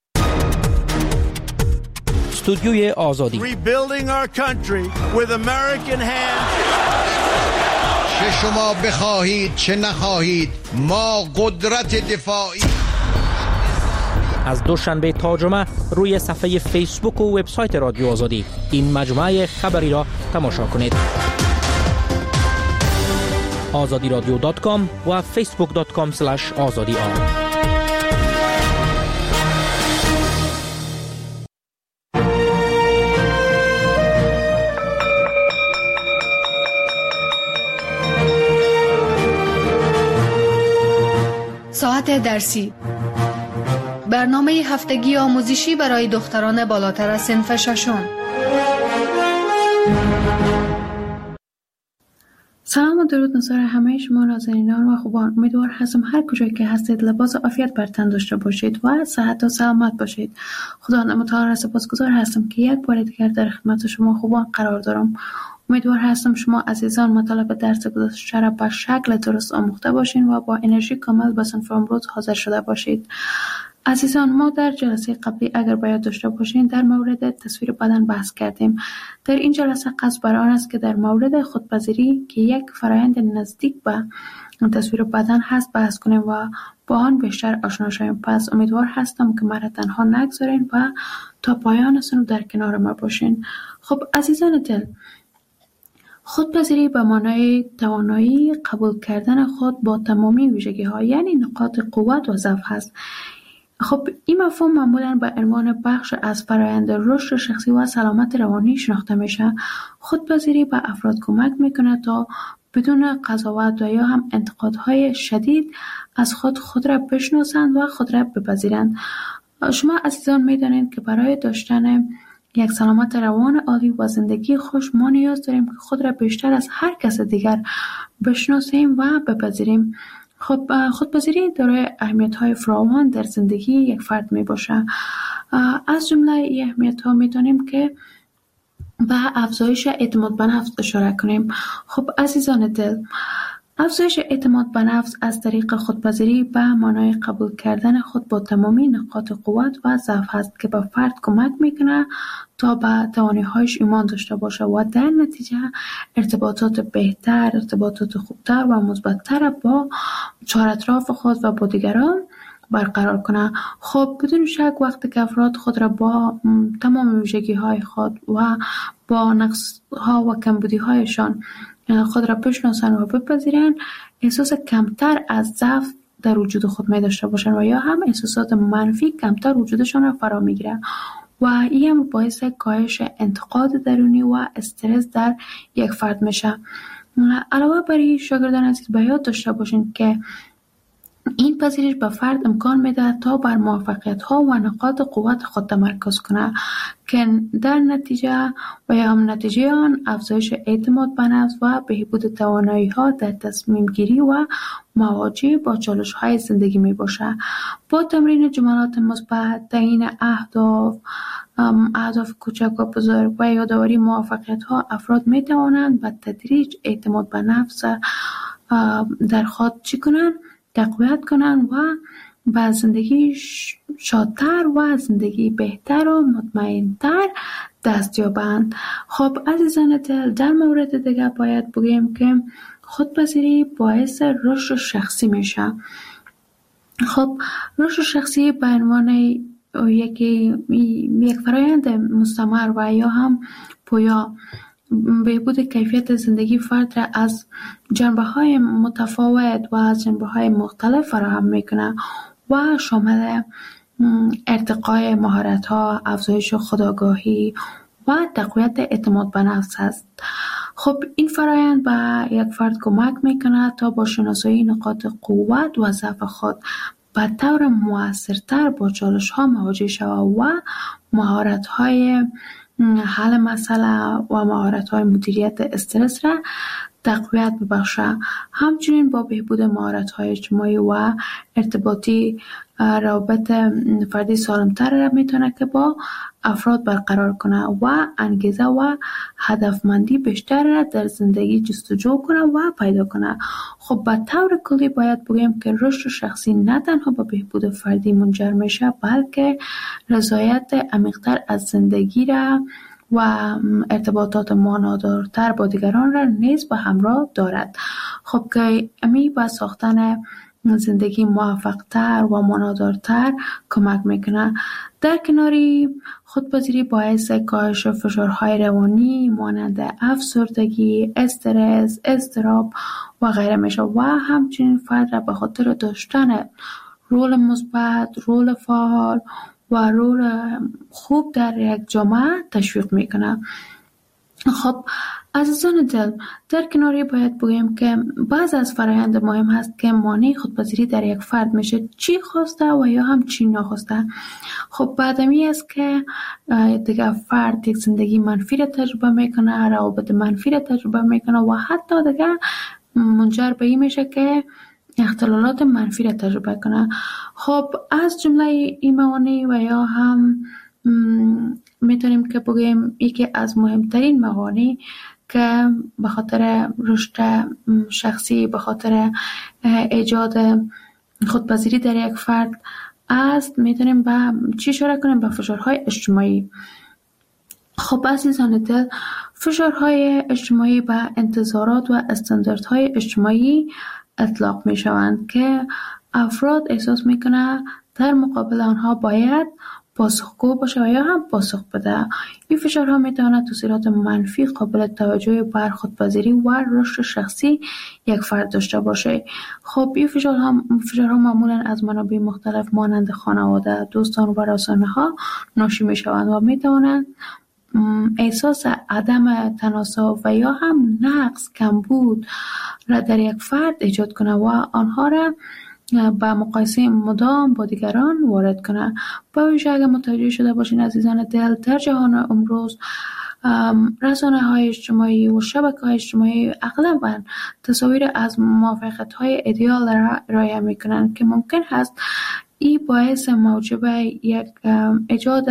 استودیوی آزادی. چه شما بخواهید چه نخواهید، ما قدرت دفاعی. از دوشنبه تا جمعه روی صفحه فیسبوک و وبسایت رادیو آزادی این مجموعه خبری را تماشا کنید. azadiradio.com و facebook.com/azadi. ساعت درسی، برنامه هفتگی آموزشی برای دختران بالاتر از صنف ششم. سلام و درود نظر همه شما نازنینان و خوبان. امیدوار هستم هر کجایی که هستید لباس عافیت بر تن داشته باشید و صحت و سلامت باشید. خدا متعال را سپاسگزار هستم که یک بار دیگر در خدمت شما خوبان قرار دارم. امیدوار هستم شما عزیزان مطالب درس گذشته را به شکل درست آموخته باشین و با انرژی کامل به صنف امروز حاضر شده باشید. عزیزان، ما در جلسه قبلی اگر باید داشته باشین در مورد تصویر بدن بحث کردیم. در این جلسه قصد بر آن است که در مورد خودپذیری که یک فرایند نزدیک به تصویر بدن هست بحث کنیم و با آن بیشتر آشنا شویم. پس امیدوار هستم که مرا تنها نگذارین و تا پایان سنو در کنار ما باشین. خب عزیزان دل، خودپذیری به معنای توانایی قبول کردن خود با تمامی ویژگی‌ها، یعنی نقاط قوت و ضعف هست. خب این مفهوم معمولاً به عنوان بخش از فرآیند رشد شخصی و سلامت روانی شناخته میشه. خودپذیری به افراد کمک میکنه تا بدون قضاوت و یا هم انتقادهای شدید از خود را بشناسند و خود را بپذیرند. شما عزیزان میدانید که برای داشتن یک سلامت روان عالی و زندگی خوش ما نیاز داریم که خود را بیشتر از هر کس دیگر بشناسیم و بپذیریم. خودپذیری دارای اهمیت‌های فراوان در زندگی یک فرد میباشه. از جمله این اهمیت‌ها میتونیم که به افزایش اعتماد به نفس اشاره کنیم. خب عزیزان دل، افزایش اعتماد به نفس از طریق خودپذیری به معنای قبول کردن خود با تمامی نقاط قوت و ضعف هست که به فرد کمک میکنه تا به توانایی‌هایش ایمان داشته باشه و در نتیجه ارتباطات بهتر، ارتباطات خوبتر و مثبت‌تر با چهارطراف خود و با دیگران برقرار کنه. خب بدون شک وقتی که افراد خود را با تمام ویژگی‌های خود و با نقص‌ها و کمبودی‌هایشان خود را بشناسن و بپذیرن، احساس کمتر از ضعف در وجود خود می داشته باشن و یا هم احساسات منفی کمتر وجودشان را فرا می گیرن و این هم باعث کاهش انتقاد درونی و استرس در یک فرد میشه. علاوه بر این شاگردان عزیز به یاد داشته باشین که این پذیرش به فرد امکان میده تا بر موفقیت‌ها و نقاط قوت خود تمرکز کنه که در نتیجه و یا هم نتیجه آن افزایش اعتماد به نفس و بهبود توانایی‌ها در تصمیم گیری و مواجهه با چالش‌های زندگی می باشه. با تمرین جملات مثبت، تعیین اهداف کوچک و بزرگ و یادآوری موفقیت‌ها، افراد می توانند به تدریج اعتماد به نفس در خود تقویت کنن و به زندگی شادتر و زندگی بهتر و مطمئنتر دست یابند. خب عزیزان دل، در مورد دیگه باید بگیم که خودپذیری باعث رشد شخصی میشه. خب رشد شخصی به عنوان یک فرایند مستمر و یا هم پویا بهبود کیفیت زندگی فرد را از جنبه‌های متفاوت و از جنبه‌های مختلف فراهم می‌کنه و شامل ارتقای مهارت‌ها، افزایش خودآگاهی و تقویت اعتماد به نفس است. خب این فرایند به یک فرد کمک میکنه تا با شناسایی نقاط قوت و ضعف خود به طور مؤثرتر با چالش ها مواجه شود و مهارت های حل مسئله و مهارت های مدیریت استرس را تقویت ببخشه. همچنین با بهبود مهارت های اجتماعی و ارتباطی روابط فردی سالمتر را میتونه که با افراد برقرار کنه و انگیزه و هدفمندی بیشتر را در زندگی جستجو کنه و پیدا کنه. خب به طور کلی باید بگیم که رشد شخصی نه تنها به بهبود فردی منجر میشه، بلکه رضایت عمیق‌تر از زندگی را و ارتباطات معنادارتر با دیگران را نیز به همراه دارد. خب که امی به ساختن زندگی موفق‌تر و معنادارتر کمک میکنه. در کناری خودپذیری باعث کاهش فشارهای روانی مانند افسردگی، استرس، اضطراب و غیره میشه و همچنین فرد را به خاطر داشتن رول مثبت، رول فعال و رول خوب در یک جامعه تشویق میکنه. خب عزیزان دل، در کناری باید بگویم که بعض از فرایند مهم هست که مانع خودپذیری در یک فرد میشه، چی خواسته و یا هم چی نخواسته. خب بعدمی است که دیگه فرد یک زندگی منفی را تجربه میکنه، روابط منفی را تجربه میکنه و حتی دیگه منجر به این میشه که اختلالات منفی را تجربه کنه. خب از جمله این موانع و یا هم میتونیم که بگیم یکی از مهمترین موانع که به خاطر رشد شخصی، به خاطر ایجاد خودپذیری در یک فرد است، میتونیم به چی اشاره کنیم؟ به فشارهای اجتماعی. خب عزیزان دل، فشارهای اجتماعی به انتظارات و استانداردهای اجتماعی اطلاق می شوند که افراد احساس می کنند در مقابل آنها باید پاسخگو باشه و یا هم پاسخ بده. این فشارها می تواند تاثیرات منفی قابل توجهی بر خودپذیری و رشد شخصی یک فرد داشته باشه. خب این فشارها معمولا از منابع مختلف مانند خانواده، دوستان و رسانه ها ناشی می شوند و می توانند احساس عدم تناسب و یا هم نقص، کمبود را در یک فرد ایجاد کنه و آنها را با مقایسه مدام با دیگران وارد کنه. با ویژه اگر متوجه شده باشین عزیزان دل، در جهان امروز رسانه‌های اجتماعی و شبکه‌های اجتماعی اغلباً تصاویر از موفقیت‌های ایدئال را ارائه می‌کنند که ممکن است این باعث موجب ایجاد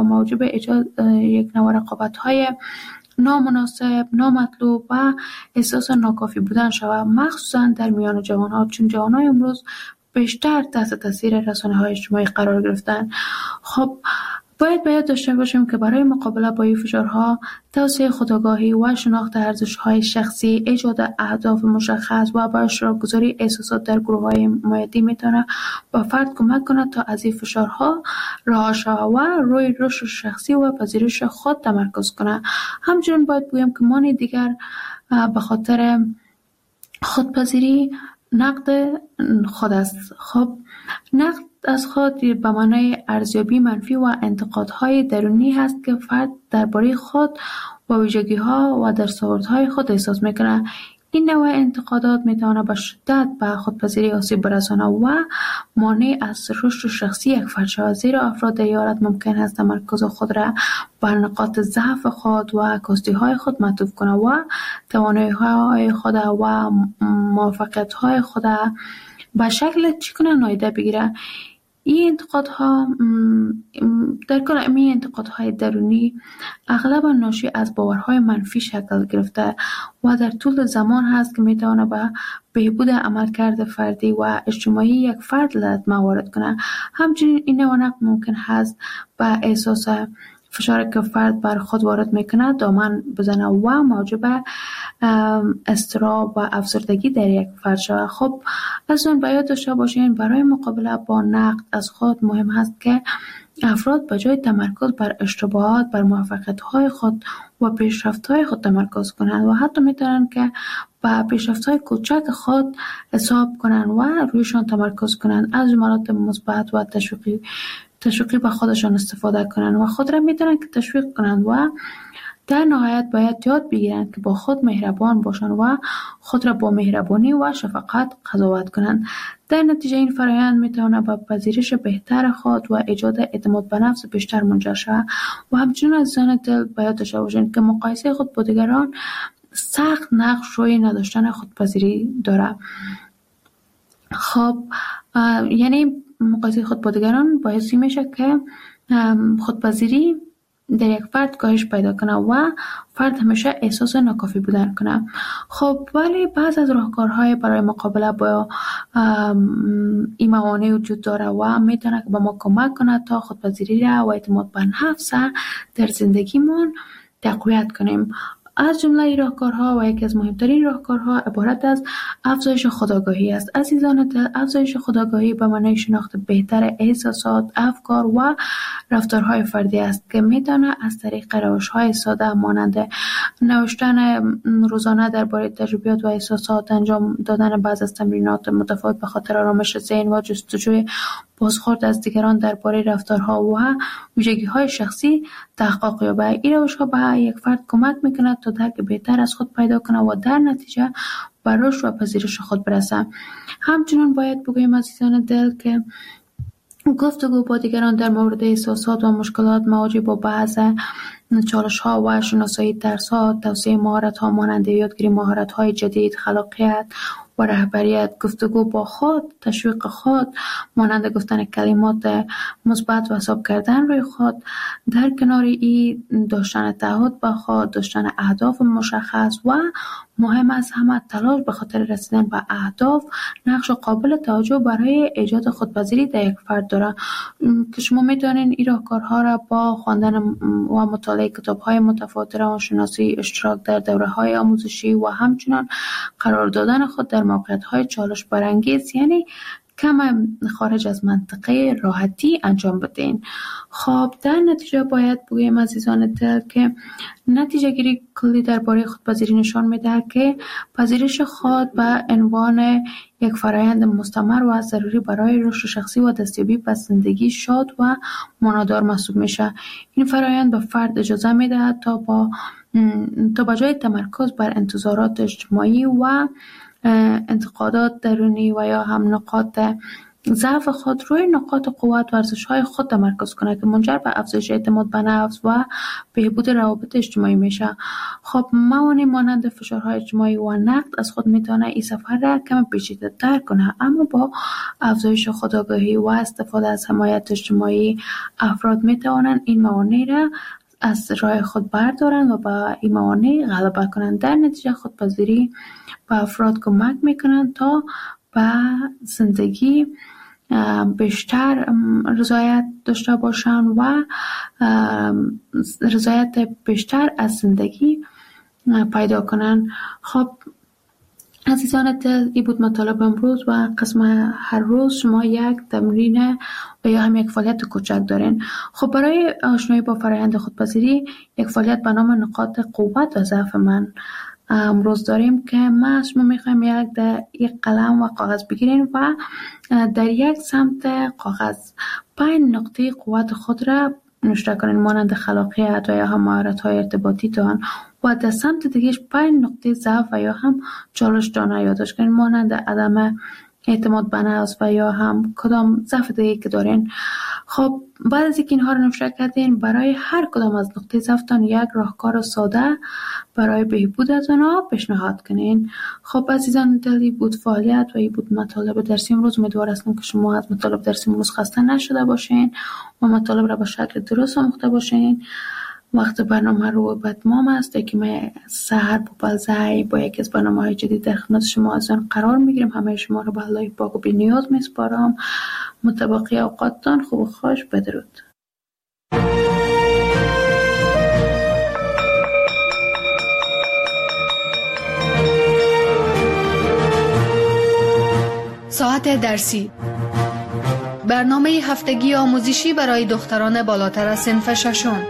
یک نوع رقابت‌های نامناسب، نامطلوب و احساس ناکافی بودن شود، مخصوصا در میان جوان‌ها، چون جوان‌های امروز بیشتر تحت تاثیر رسانه‌های اجتماعی قرار گرفتن. خب باید داشته باشیم که برای مقابله با این فشارها توسعه خودآگاهی و شناخت ارزش‌های شخصی، ایجاد اهداف مشخص و با اشتراک گذاری احساسات در گروه‌های حمایتی میتونه با فرد کمک کنه تا از این فشارها رها شود و روی رشد شخصی و پذیرش خود تمرکز کنه. همچنین باید بگویم که مانع دیگر به خاطر خودپذیری نقد خود است. خب نقد از خود به معنای ارزیابی منفی و انتقادهای درونی هست که فرد درباره خود و ویژگی‌ها و دستاوردهای خود احساس میکنه. این نوع انتقادات میتونه به شدت به خودپذیری آسیب برسانه و مانع از رشد شخصی یک فرد شود، زیرا افراد در این حالت ممکن است تمرکز خود را بر نقاط ضعف خود و کاستی‌های خود معطوف کنه و توانایی‌های خود و موفقیت‌های خود به شکل نادیده بگیره. این انتقادها در کل این انتقادهای درونی اغلبا ناشی از باورهای منفی شکل گرفته و در طول زمان هست که میتونه به بهبود عملکرد فردی و اجتماعی یک فرد لطمه وارد کنه. همچنین این نوع نقد ممکن هست به احساس فشاری که فرد بر خود وارد میکنه دامن بزنه و موجب اضطراب و افسردگی در یک فرد شود. خب از اون باید داشته باشین برای مقابله با نقد از خود مهم هست که افراد به جای تمرکز بر اشتباهات بر موفقیت‌های خود و پیشرفت‌های خود تمرکز کنند و حتی میتونن که با پیشرفت‌های کوچک خود حساب کنند و رویشان تمرکز کنند، از جملات مثبت و تشویقی تشویقی به خودشان استفاده کنند و خود را میتونن که تشویق کنند و در نهایت باید یاد بگیرند که با خود مهربان باشند و خود را با مهربانی و شفقت قضاوت کنند. در نتیجه این فرآیند میتواند به پذیرش بهتر خود و ایجاد اعتماد به نفس بیشتر منجر شود. و همچنین عزیزان دل باید داشته باشند که مقایسه خود با دیگران سخت نقش روی نداشتن خودپذیری دارد. خب یعنی مقایسه خود با دیگران باعث میشه که خودپذیری در یک فرد کاهش پیدا کنه و فرد همیشه احساس ناکافی بودن کنه. خب ولی بعض از راهکارهای برای مقابله با این موانع وجود داره و میتونه که به ما کمک کنه تا خودپذیری را و اعتماد به نفس در زندگیمون تقویت کنیم. از جمله این راهکارها و یکی از مهمترین راهکارها عبارت از افزایش خودآگاهی است. عزیزان دل، افزایش خودآگاهی به معنای شناخت بهتر احساسات، افکار و رفتارهای فردی است که میتونه از طریق روش‌های ساده مانند نوشتن روزانه درباره تجربیات و احساسات، انجام دادن بعض از تمرینات متفاوت به خاطر آرامش ذهن و جستجوی بازخورد از دیگران درباره رفتارها و ویژگی‌های شخصی تحقق یابد. این روش‌ها به یک فرد کمک می‌کند تا درک بهتر از خود پیدا کنه و در نتیجه به رشد و پذیرش خود برسه. همچنین باید بگوییم عزیزان دل که گفتگو با دیگران در مورد احساسات و مشکلات مواجه با بعض چالش‌ها و شناسایی ترس‌ها، توسعه مهارت‌ها مانند یادگیری مهارت‌های جدید، خلاقیت و رهبریت، گفتگو با خود، تشویق خود مانند گفتن کلمات مثبت و حساب کردن روی خود، در کنار این داشتن تعهد با خود، داشتن اهداف مشخص و مهم از همه تلاش به خاطر رسیدن به اهداف نقش قابل توجه برای ایجاد خودپذیری در یک فرد داره که شما میتونین این راهکارها را با خواندن و مطالعه کتاب‌های متفاوت، روانشناسی، اشتراک در دوره‌های آموزشی و همچنین قرار دادن خود در موقعیت‌های چالش برانگیز یعنی کم خارج از منطقه راحتی انجام بدین. خب در نتیجه باید بگویم عزیزان دل که نتیجه گیری کلی درباره خودپذیری نشان میده که پذیرش خود به عنوان یک فرآیند مستمر و ضروری برای رشد شخصی و دستیابی به زندگی شاد و معنادار محسوب میشه. این فرآیند به فرد اجازه میده تا با جای تمرکز بر انتظارات اجتماعی و انتقادات درونی و یا هم نقاط ضعف خود روی نقاط قوت و ارزش‌های خود تمرکز کنه که منجر به افزایش اعتماد به نفس و بهبود روابط اجتماعی میشه. خب موانع مانند فشارهای اجتماعی و نقد از خود میتونه این سفر را کم پیچیده‌تر کنه، اما با افزایش خودآگاهی و استفاده از حمایت اجتماعی افراد میتوانند این موانع را از راه خود بردارن و با این موانع غلبه کنند. در نتیجه خودپذیری به افراد کمک میکنند تا به زندگی بیشتر رضایت داشته باشند و رضایت بیشتر از زندگی پیدا کنند. خب عزیزان دل، این بود مطالب امروز و قسم هر روز شما یک تمرین و یا هم یک فعالیت کوچک دارین. خب برای آشنایی با فرآیند خودپذیری یک فعالیت به نام نقاط قوت و ضعف من امروز داریم که ما از شما میخوایم یک قلم و کاغذ بگیرین و در یک سمت کاغذ 5 نقطه قوت خود را نوشته کنین مانند خلاقیت و یا هم مهارت‌های ارتباطی تان و در سمت دیگه 5 نقطه ضعف و یا هم چالش دانه یادداشت کنین مانند عدم اعتماد به نفس و یا هم کدام ضعف دیگه که دارین. خب بعد از اینکه اینها رو نوشته کردین برای هر کدام از نقطه ضعفتان یک راهکار ساده برای بهبود از آنها پیشنهاد کنین. خب عزیزان دلی بود فعالیت و این بود مطالب درسی امروز. امیدوار هستم که شما از مطالب درسی امروز خسته نشده باشین و مطالب را به شکل درست آموخته باشین. وقت برنامه رو به اتمام است که من سحر بوبلزای با یکی از برنامه‌های جدید در خدمت شما عزیزان قرار میگیریم. همه شما رو به الله پاک و بی‌نیاز میسپارم. متبقی اوقاتتان خوب و خوش. بدرود. ساعت درسی، برنامه هفتگی آموزشی برای دختران بالاتر از صنف ششم.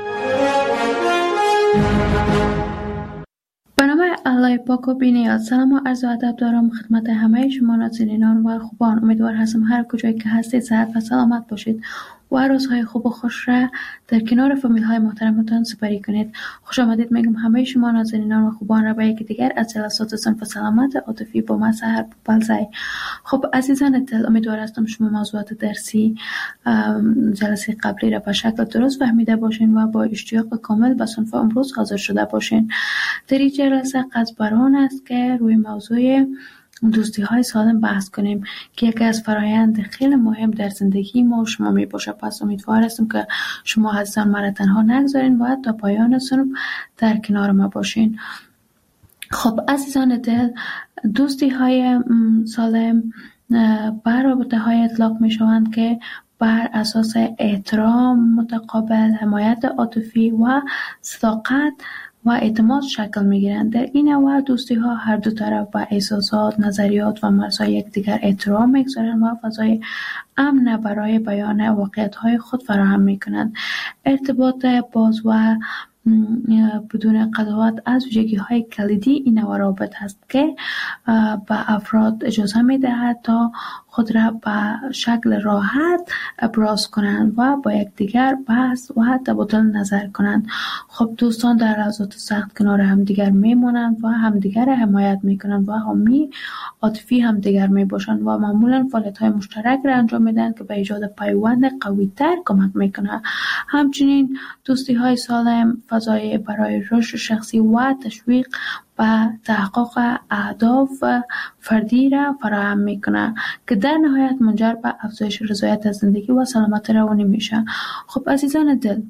به نام الله پاک و بی‌نیاز سلام و عرض ادب دارم خدمت همه شما نازنینان و خوبان. امیدوار هستم هر کجایی که هستید صحت و سلامت باشید و روزهای خوب و خوش را در کنار فامیل های محترمتان سپری کنید. خوش آمدید میگم همه شما نازنینان و خوبان را به یکی دیگر از جلسات صنف سلامت عاطفی با من سحر پلزای. خب عزیزان دل، امیدوار هستم شما موضوعات درسی جلسه قبلی را به شکل درست فهمیده باشین و با اشتیاق کامل به صنف امروز حاضر شده باشین. در این جلسه قصد بر آن است که روی موضوع دوستی های سالم بحث کنیم که یکی از فرایند خیلی مهم در زندگی ما و شما می باشه. پس امیدوار هستم که شما عزیزان ما را تنها نگذارین و تا پایان صنف در کنار ما باشین. خب عزیزان دل، دوستی های سالم بر رابطه های اطلاق می شوند که بر اساس احترام متقابل، حمایت عاطفی و صداقت و اعتماد شکل می‌گیرند. در این نوع دوستی‌ها هر دو طرف با احساسات، نظریات و مرزهای یکدیگر احترام می‌گذارند و فضای امن برای بیان واقعیت‌های خود فراهم می‌کنند. ارتباط باز و بدون قضاوت از ویژگی‌های کلیدی این نوع روابط است که به افراد اجازه می‌دهد تا خود را به شکل راحت ابراز کنند و با یکدیگر بحث و تبادل نظر کنند. خب دوستان در لحظات سخت کنار همدیگر میمانند و همدیگر را حمایت میکنند و حامی عاطفی همدیگر میباشند و معمولا فعالیت‌های مشترک را انجام میدن که به ایجاد پیوند قوی‌تر کمک میکنه. همچنین دوستی‌های سالم فضای برای رشد شخصی و تشویق و تحقق اهداف فردی را فراهم میکنه که در نهایت منجر به افزایش رضایت از زندگی و سلامت روانی میشه. خب عزیزان دل،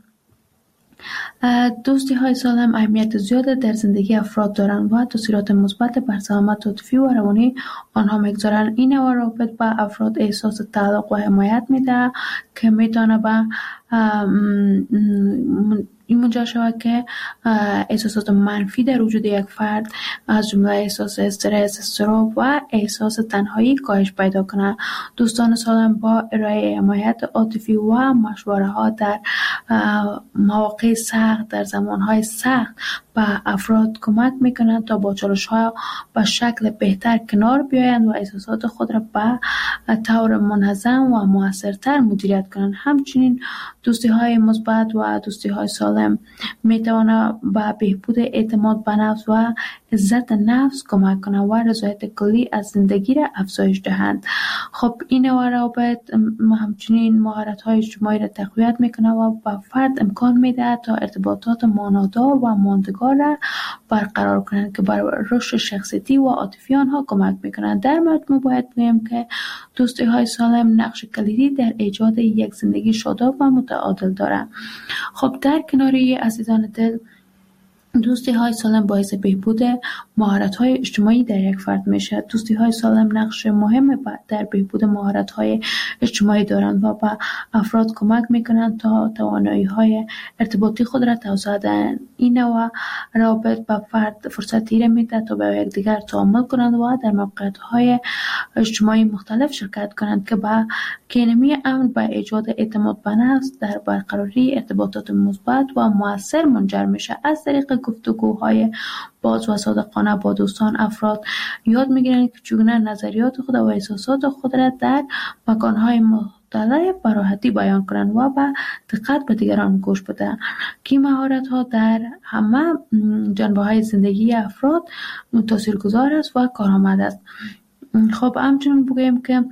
دوستی های سالم اهمیت زیاد در زندگی افراد دارند و تاثیرات مثبت بر سلامت عاطفی و روانی آنها میگذارند. این نوع روابط به افراد احساس تعلق و حمایت میده که میتونه به این منجر شود که احساسات منفی در وجود یک فرد از جمله احساس استرس، اضطراب و احساس تنهایی کاهش پیدا کنه. دوستان سالم با ارائه حمایت عاطفی و مشوره ها در مواقع سخت، در زمانهای سخت به افراد کمک میکنند تا با چالش‌ها به شکل بهتر کنار بیایند و احساسات خود را به طور منظم و موثرتر مدیریت کنند. همچنین دوستی‌های مثبت و دوستی‌های سالم میتواند به بهبود اعتماد به نفس و عزت نفس کمک کنند و رضایت کلی از زندگی را افزایش دهند. خب این نوع روابط همچنین مهارت‌های اجتماعی را تقویت میکنه و به فرد امکان میده تا ارتباطات معنادار و ماندگار را برقرار کنند که بر رشد شخصیتی و عاطفی آنها کمک میکنند. در مجموع باید بگویم که دوستی‌های سالم نقش کلیدی در ایجاد یک زندگی شاداب و متعادل دارند. خب در کناری عزیزان دل، دوستی های سالم باعث بهبود مهارت های اجتماعی در یک فرد میشه. دوستی های سالم نقش مهم در بهبود مهارت های اجتماعی دارند و به افراد کمک میکنند تا توانایی های ارتباطی خود را توسعه دهند. این نوع روابط به فرد فرصتی را میده تا به یکدیگر تعامل کنند و در موقعیت های اجتماعی مختلف شرکت کنند که با کینمی امن به ایجاد اعتماد به نفس در برقراری ارتباطات مثبت و مؤثر منجر میشه. از طریق گفتگوهای باز و صادقانه با دوستان افراد یاد میگیرند که چگونه نظریات خود و احساسات خود را در مکانهای مختلف به راحتی بیان کنند و با دقت به دیگران گوش بدهند که مهارت ها در همه جنبه های زندگی افراد تاثیرگذار است و کارآمد است. خب همچنین بگویم که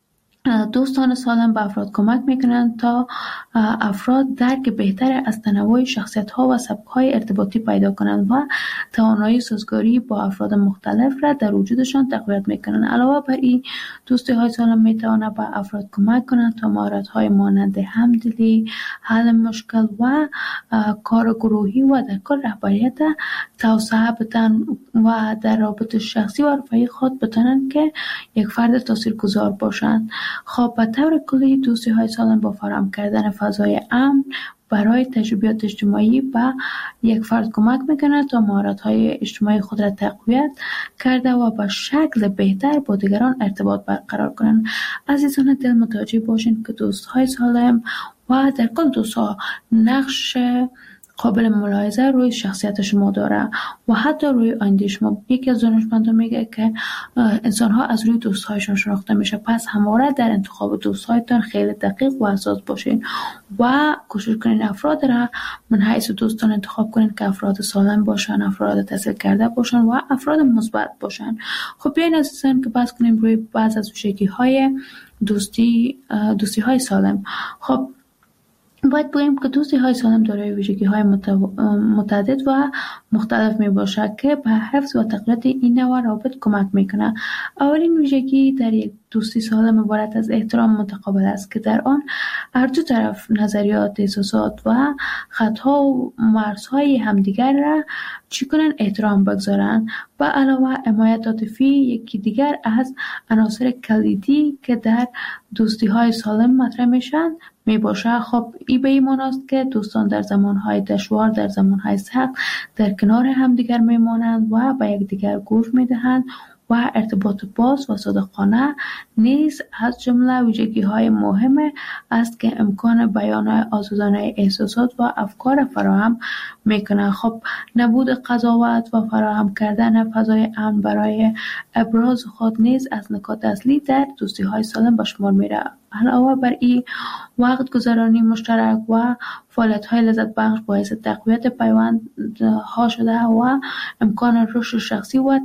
دوستان سالم به افراد کمک میکنند تا افراد درک بهتر از تنوع شخصیت ها و سبک های ارتباطی پیدا کنند و توانایی سازگاری با افراد مختلف را در وجودشان تقویت میکنند. علاوه بر این، دوستی های سالم میتوانند به افراد کمک کنند تا مهارت های مانند همدلی، حل مشکل و کار گروهی و در کار رهبریت توسعه بدن و در رابطه شخصی و رفاهی خود بتوانند که یک فرد تاثیرگذار باشند. خب به طور کلی دوستی های سالم با فراهم کردن فضای امن برای تجربیات اجتماعی به یک فرد کمک میکنه تا مهارت های اجتماعی خود را تقویت کرده و به شکل بهتر با دیگران ارتباط برقرار کنند. عزیزان دل، متوجه باشین که دوست های سالم و در کل دوست ها نقش قابل ملاحظه روی شخصیت شما داره و حتی روی آینده شما. یکی از دانشمندان میگه که انسان ها از روی دوستهایشان شناخته میشه، پس همواره در انتخاب دوستهایتان خیلی دقیق و حساس باشین و کوشش کنین افراد را من حیث دوستان انتخاب کنین که افراد سالم باشن، افراد تحصیل کرده باشن و افراد مثبت باشن. خب بیاین عزیزان که بحث کنیم روی بعض از ویژگی های دوستی های سالم. خب باید بگیم که دوستی های سالم دارای ویژگی های متعدد و مختلف می باشد که به حفظ و تقویت این نوع روابط کمک میکنه. اولین ویژگی در یک دوستی سالم عبارت از احترام متقابل است که در آن هر دو طرف نظریات، احساسات و خطها و مرزهای همدیگر را احترام بگذارند. به علاوه حمایت عاطفی یکی دیگر از عناصر کلیدی که در دوستی های سالم مطرح میشن می باشه. خب این به این معناست که دوستان در زمانهای دشوار، در زمانهای سخت در کنار همدیگر میمانند و به یکدیگر گوش میدهند و ارتباط باز و صادقانه نیز از جمله ویژگی‌های مهم است که امکان بیان آزادانه احساسات و افکار فراهم میکنه. خب نبود قضاوت و فراهم کردن فضای امن برای ابراز خود نیز از نکات اصلی در دوستی‌های سالم به شمار میره. علاوه بر این وقت گذرانی مشترک و فعالیت‌های لذت بخش باعث تقویت پیوندها شده و امکان رشد شخصی و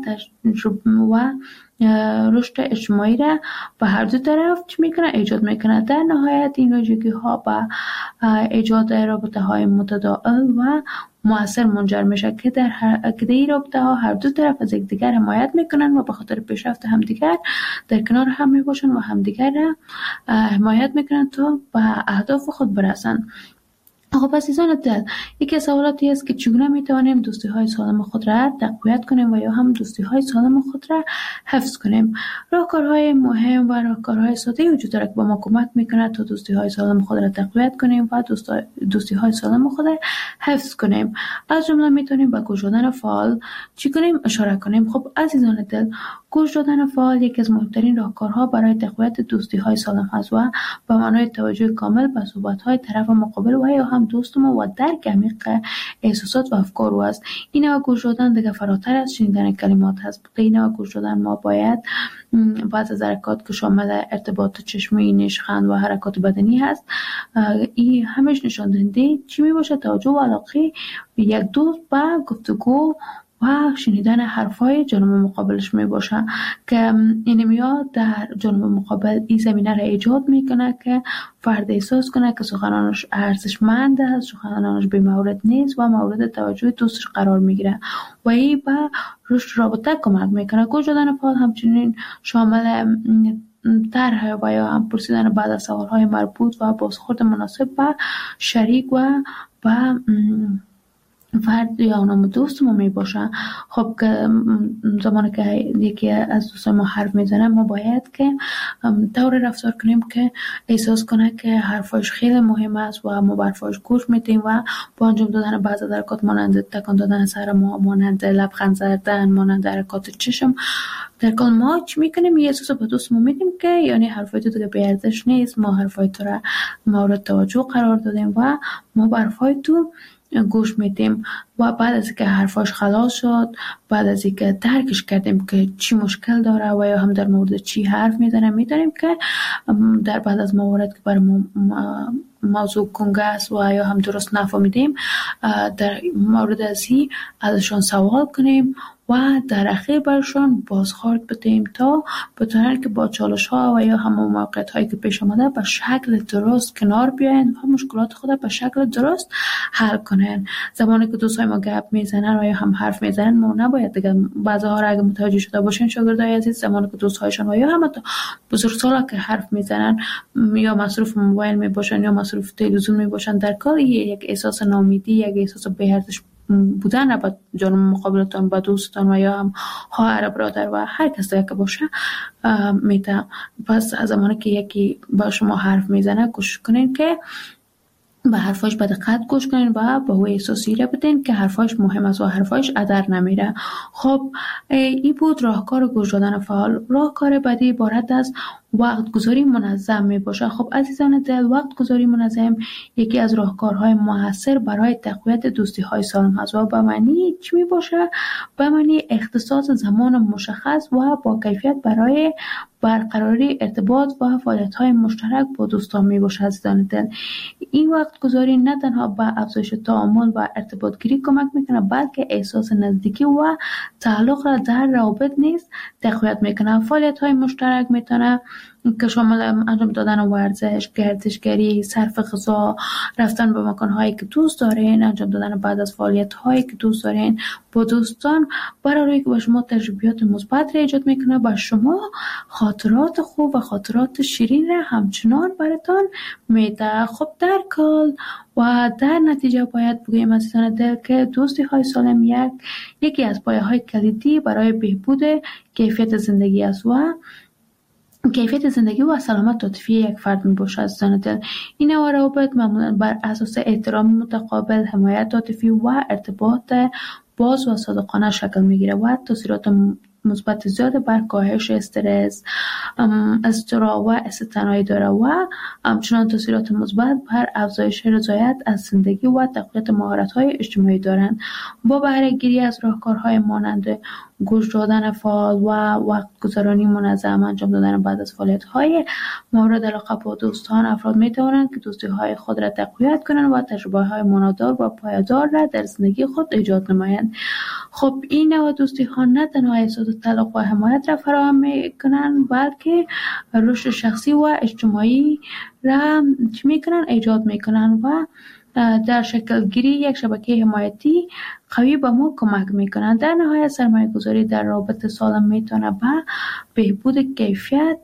رشد اجتماعی را به هر دو طرف ایجاد میکنه. در نهایت این ویژگی‌ها به ایجاد رابطه‌های متداول و مؤثر منجر میشه که در این رابطه‌ها هر دو طرف از یکدیگر حمایت میکنن و به خاطر پیشرفت همدیگر در کنار هم میباشن و همدیگر را حمایت میکنن تا به اهداف خود برسن. خب عزیزان دل، یکی از سوالاتی است که چگونه میتوانیم دوستی های سالم خود را تقویت کنیم و یا هم دوستی های سالم خود را حفظ کنیم. راهکارهای مهم و راهکارهای ساده وجود دارد که با ما کمک میکنه تا دوستی های سالم خود را تقویت کنیم و دوستی های سالم خود را حفظ کنیم. از جمله میتونیم به گوش دادن فعال چی کنیم اشاره کنیم. خب عزیزان دل، گوش دادن فعال یکی از مهمترین راهکارها برای تقویت دوستی های سالم است و به معنای توجه کامل به صحبت های طرف مقابل و یا هم دوست ما و درک عمیق احساسات و افکار او است. این نوع گوش دادن دیگه فراتر از شنیدن کلمات است. این نوع گوش دادن ما باید بعض از حرکات که شامل ارتباط چشمی، نیشخند و حرکات بدنی هست، این همش نشان دهنده چی می باشه؟ توجه و علاقه یک دوست به گفتگو و شنیدن حرفای جانب مقابلش می باشه که این میاد در جانب مقابل این زمینه را ایجاد میکنه که فرد احساس کنه که سخنانش ارزشمند است، سخنانش بی مورد نیست و مورد توجه دوستش قرار میگیره و این به رشد رابطه کمک میکنه. گوش دادن فعال همچنین شامل طرح و یا هم پرسیدن بعد از سوالهای مربوط و بازخورد مناسب به شریک و به فرد یا اونم دوست ما می باشه. خب که زمانی که یکی از دوستان ما حرف میزنه ما باید که طور رفتار کنیم که احساس کنه که حرفاش خیلی مهم است و ما به حرفاش گوش میدیم و با انجام دادن بعض حرکات مانند تکان دادن سر ما، مانند لبخند زدن، مانند حرکات چشم، در کل ما چی میکنیم؟ یه احساس به دوست ما میدیم که یعنی حرفای تو دیگه بی ارزش نیست، ما حرفای تو را مورد توجه قرار دادیم و ما به حرفای تو گوش میدیم و بعد از اینکه حرفاش خلاص شد، بعد از اینکه درکش کردیم که چی مشکل داره و یا هم در مورد چی حرف میزنه، میدونیم که در بعد از موارد که برای موضوع کنگه است و یا هم درست نفهمیدیم در مورد ازی ازشان سوال کنیم و در اخیر برشان بازخورد بدیم تا بتونن که با چالش ها و یا همون موقعیت هایی که پیش آمده به شکل درست کنار بیاین و مشکلات خود به شکل درست حل کنن. زمانی که دوستای ما گپ میزنن و یا هم حرف میزنن ما نباید دیگه بعضی‌ها را اگه متوجه شده باشین شاگردای عزیز، زمانی که دوستایشان و یا هم بزرگسالا که حرف میزنن یا مصروف موبایل میباشن یا مصروف تلویزیون میباشن، در کل یک احساس ناامیدی، یک احساس بی‌ارزش بودن را با جانب مقابلتان، با دوستان و یا هم خواهر، برادر و هر کس که باشه میده. پس از زمانی که یکی با شما حرف میزنه گوش کنین که به حرفاش به دقت گوش کنین و به او احساسی را بدین که حرفاش مهم است و حرفاش ادر نمیره. خب این بود راهکار گوش دادن فعال. راهکار بعدی عبارت از وقت گذاری منظم می باشه. خب عزیزان دل، وقت گذاری منظم یکی از راهکارهای موثر برای تقویت دوستی های سالم است و به معنی چی می باشه؟ به معنی اختصاص زمان مشخص و با کیفیت برای برقراری ارتباط و فعالیت‌های مشترک با دوستان می باشه. عزیزان دل، این وقت گذاری نه تنها به افزایش تعامل و ارتباط گیری کمک میکنه، بلکه احساس نزدیکی و تعلق را در روابط نیز تقویت میکنه. فعالیت‌های مشترک میتونه که شامل انجام دادن ورزش، گردشگری، صرف غذا، رفتن به مکان‌هایی که دوست دارین، انجام دادن بعد از فعالیت‌هایی که دوست دارین با دوستان، برای که به شما تجربیات مثبت را ایجاد میکنه، با شما خاطرات خوب و خاطرات شیرین را همچنان براتون میده. خب در کل و در نتیجه باید بگویم عزیزان دل که دوستی های سالم یکی از پایه‌های کلیدی برای بهبود کیفیت زندگی است و کیفیت زندگی و سلامت عاطفی یک فرد می باشد. عزیزان دل، این روابط معمولا بر اساس احترام متقابل، حمایت عاطفی و ارتباط باز و صادقانه شکل می گیره و تاثیرات مثبت زیاد بر کاهش استرس، اضطراب و استثنایی داره و همچنان تاثیرات مثبت بر افزایش رضایت از زندگی و تقویت مهارت‌های اجتماعی دارند. با بهره گیری از راهکارهای مانند گوش دادن فعال و وقت گذرانی منظم، انجام دادن بعد از فعالیت‌های مورد علاقه با دوستان، افراد می‌توانند که دوستی‌های خود را تقویت کنند و تجربه‌های معنادار و پایدار را در زندگی خود ایجاد نمایند. خب این نوع دوستی‌ها نه تنها احساس تعلق و حمایت را فراهم می‌کنند، بلکه رشد شخصی و اجتماعی را ایجاد می‌کنند و در شکل گیری یک شبکه حمایتی قوی به ما کمک میکنند. در نهایت سرمایه گذاری در رابطه سالم میتونه به بهبود کیفیت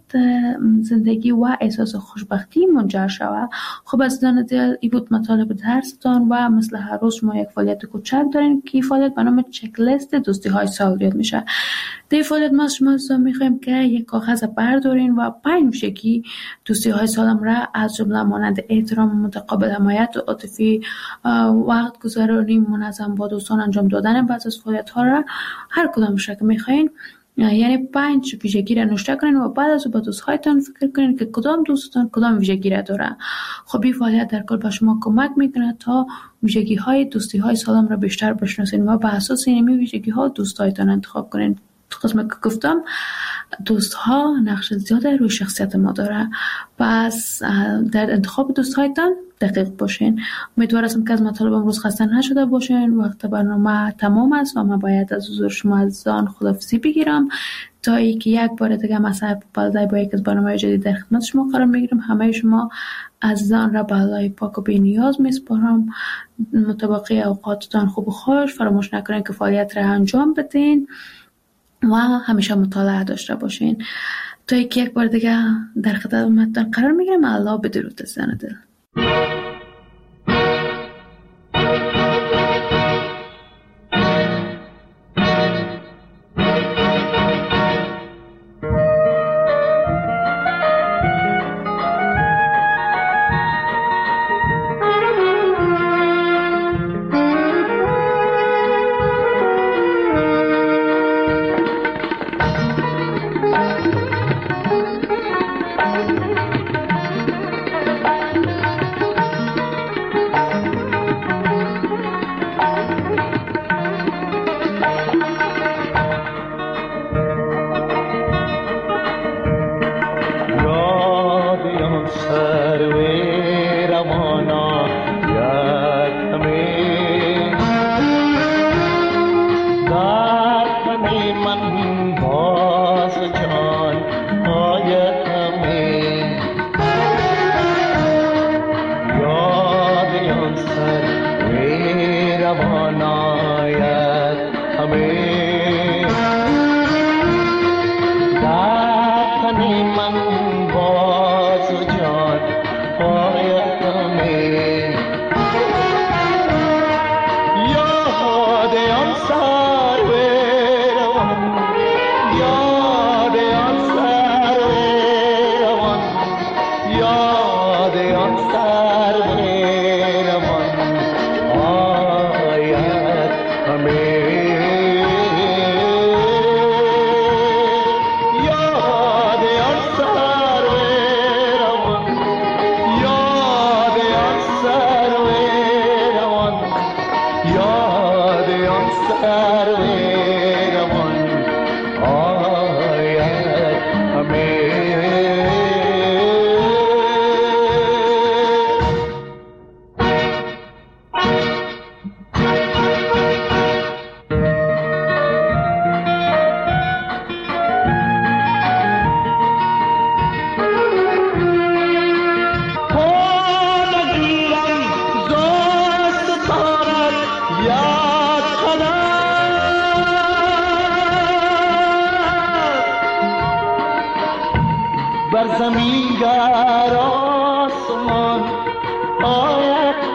زندگی و احساس خوشبختی منجر شود. خب عزیزان دل، این بود مطالب درستان و مثل هر روز ما یک فعالیت کوچک داریم که فعالیت به نام چک لیست دوستی های سال یاد میشه. در فعالیت ما شما میخوایم که یک کاغذ بردارین و 5 ویژگی دوستی های سالم را از جمله مانند احترام متقابل، حمایت عاطفی، وقت گذرانی منظم با دوستان، انجام دادن بعض از فعالیت‌ها را هر کدامش که می‌خواین، یعنی 5 ویژگی را نوشته کنین و بعد از با دوست‌هایتان فکر کنین که کدام دوستتان کدام ویژگی را داره. خب این فعالیت در کل به شما کمک میکنه تا ویژگی‌های دوستی‌های سالم را بیشتر بشناسین و بر اساس این ویژگی‌ها دوست‌هایتان انتخاب کنین. قسمت که گفتم دوست‌ها نقش زیاده روی شخصیت ما داره، پس در انتخاب دوست‌هایتان دقیق باشین. امیدوار هستم که از مطالب امروز خسته نشده باشین. وقت برنامه تمام است و من باید از حضور شما عزیزان خداحافظی بگیرم تا اینکه یک بار دیگه مساء پالدای با یک از برنامه‌های جدید در خدمت شما قرار میگیرم. همه شما عزیزان را به الله پاک و بی‌نیاز میسپارم. مطابق اوقاتتان خوب و خوش، فراموش نکنین که فعالیت را انجام بدین و همیشه مطالعه داشته باشین. تا اینکه یک بار دیگه در خدمتتان قرار میگیرم. الله بدرود عزیزان دل. بر زمین در آسمان آید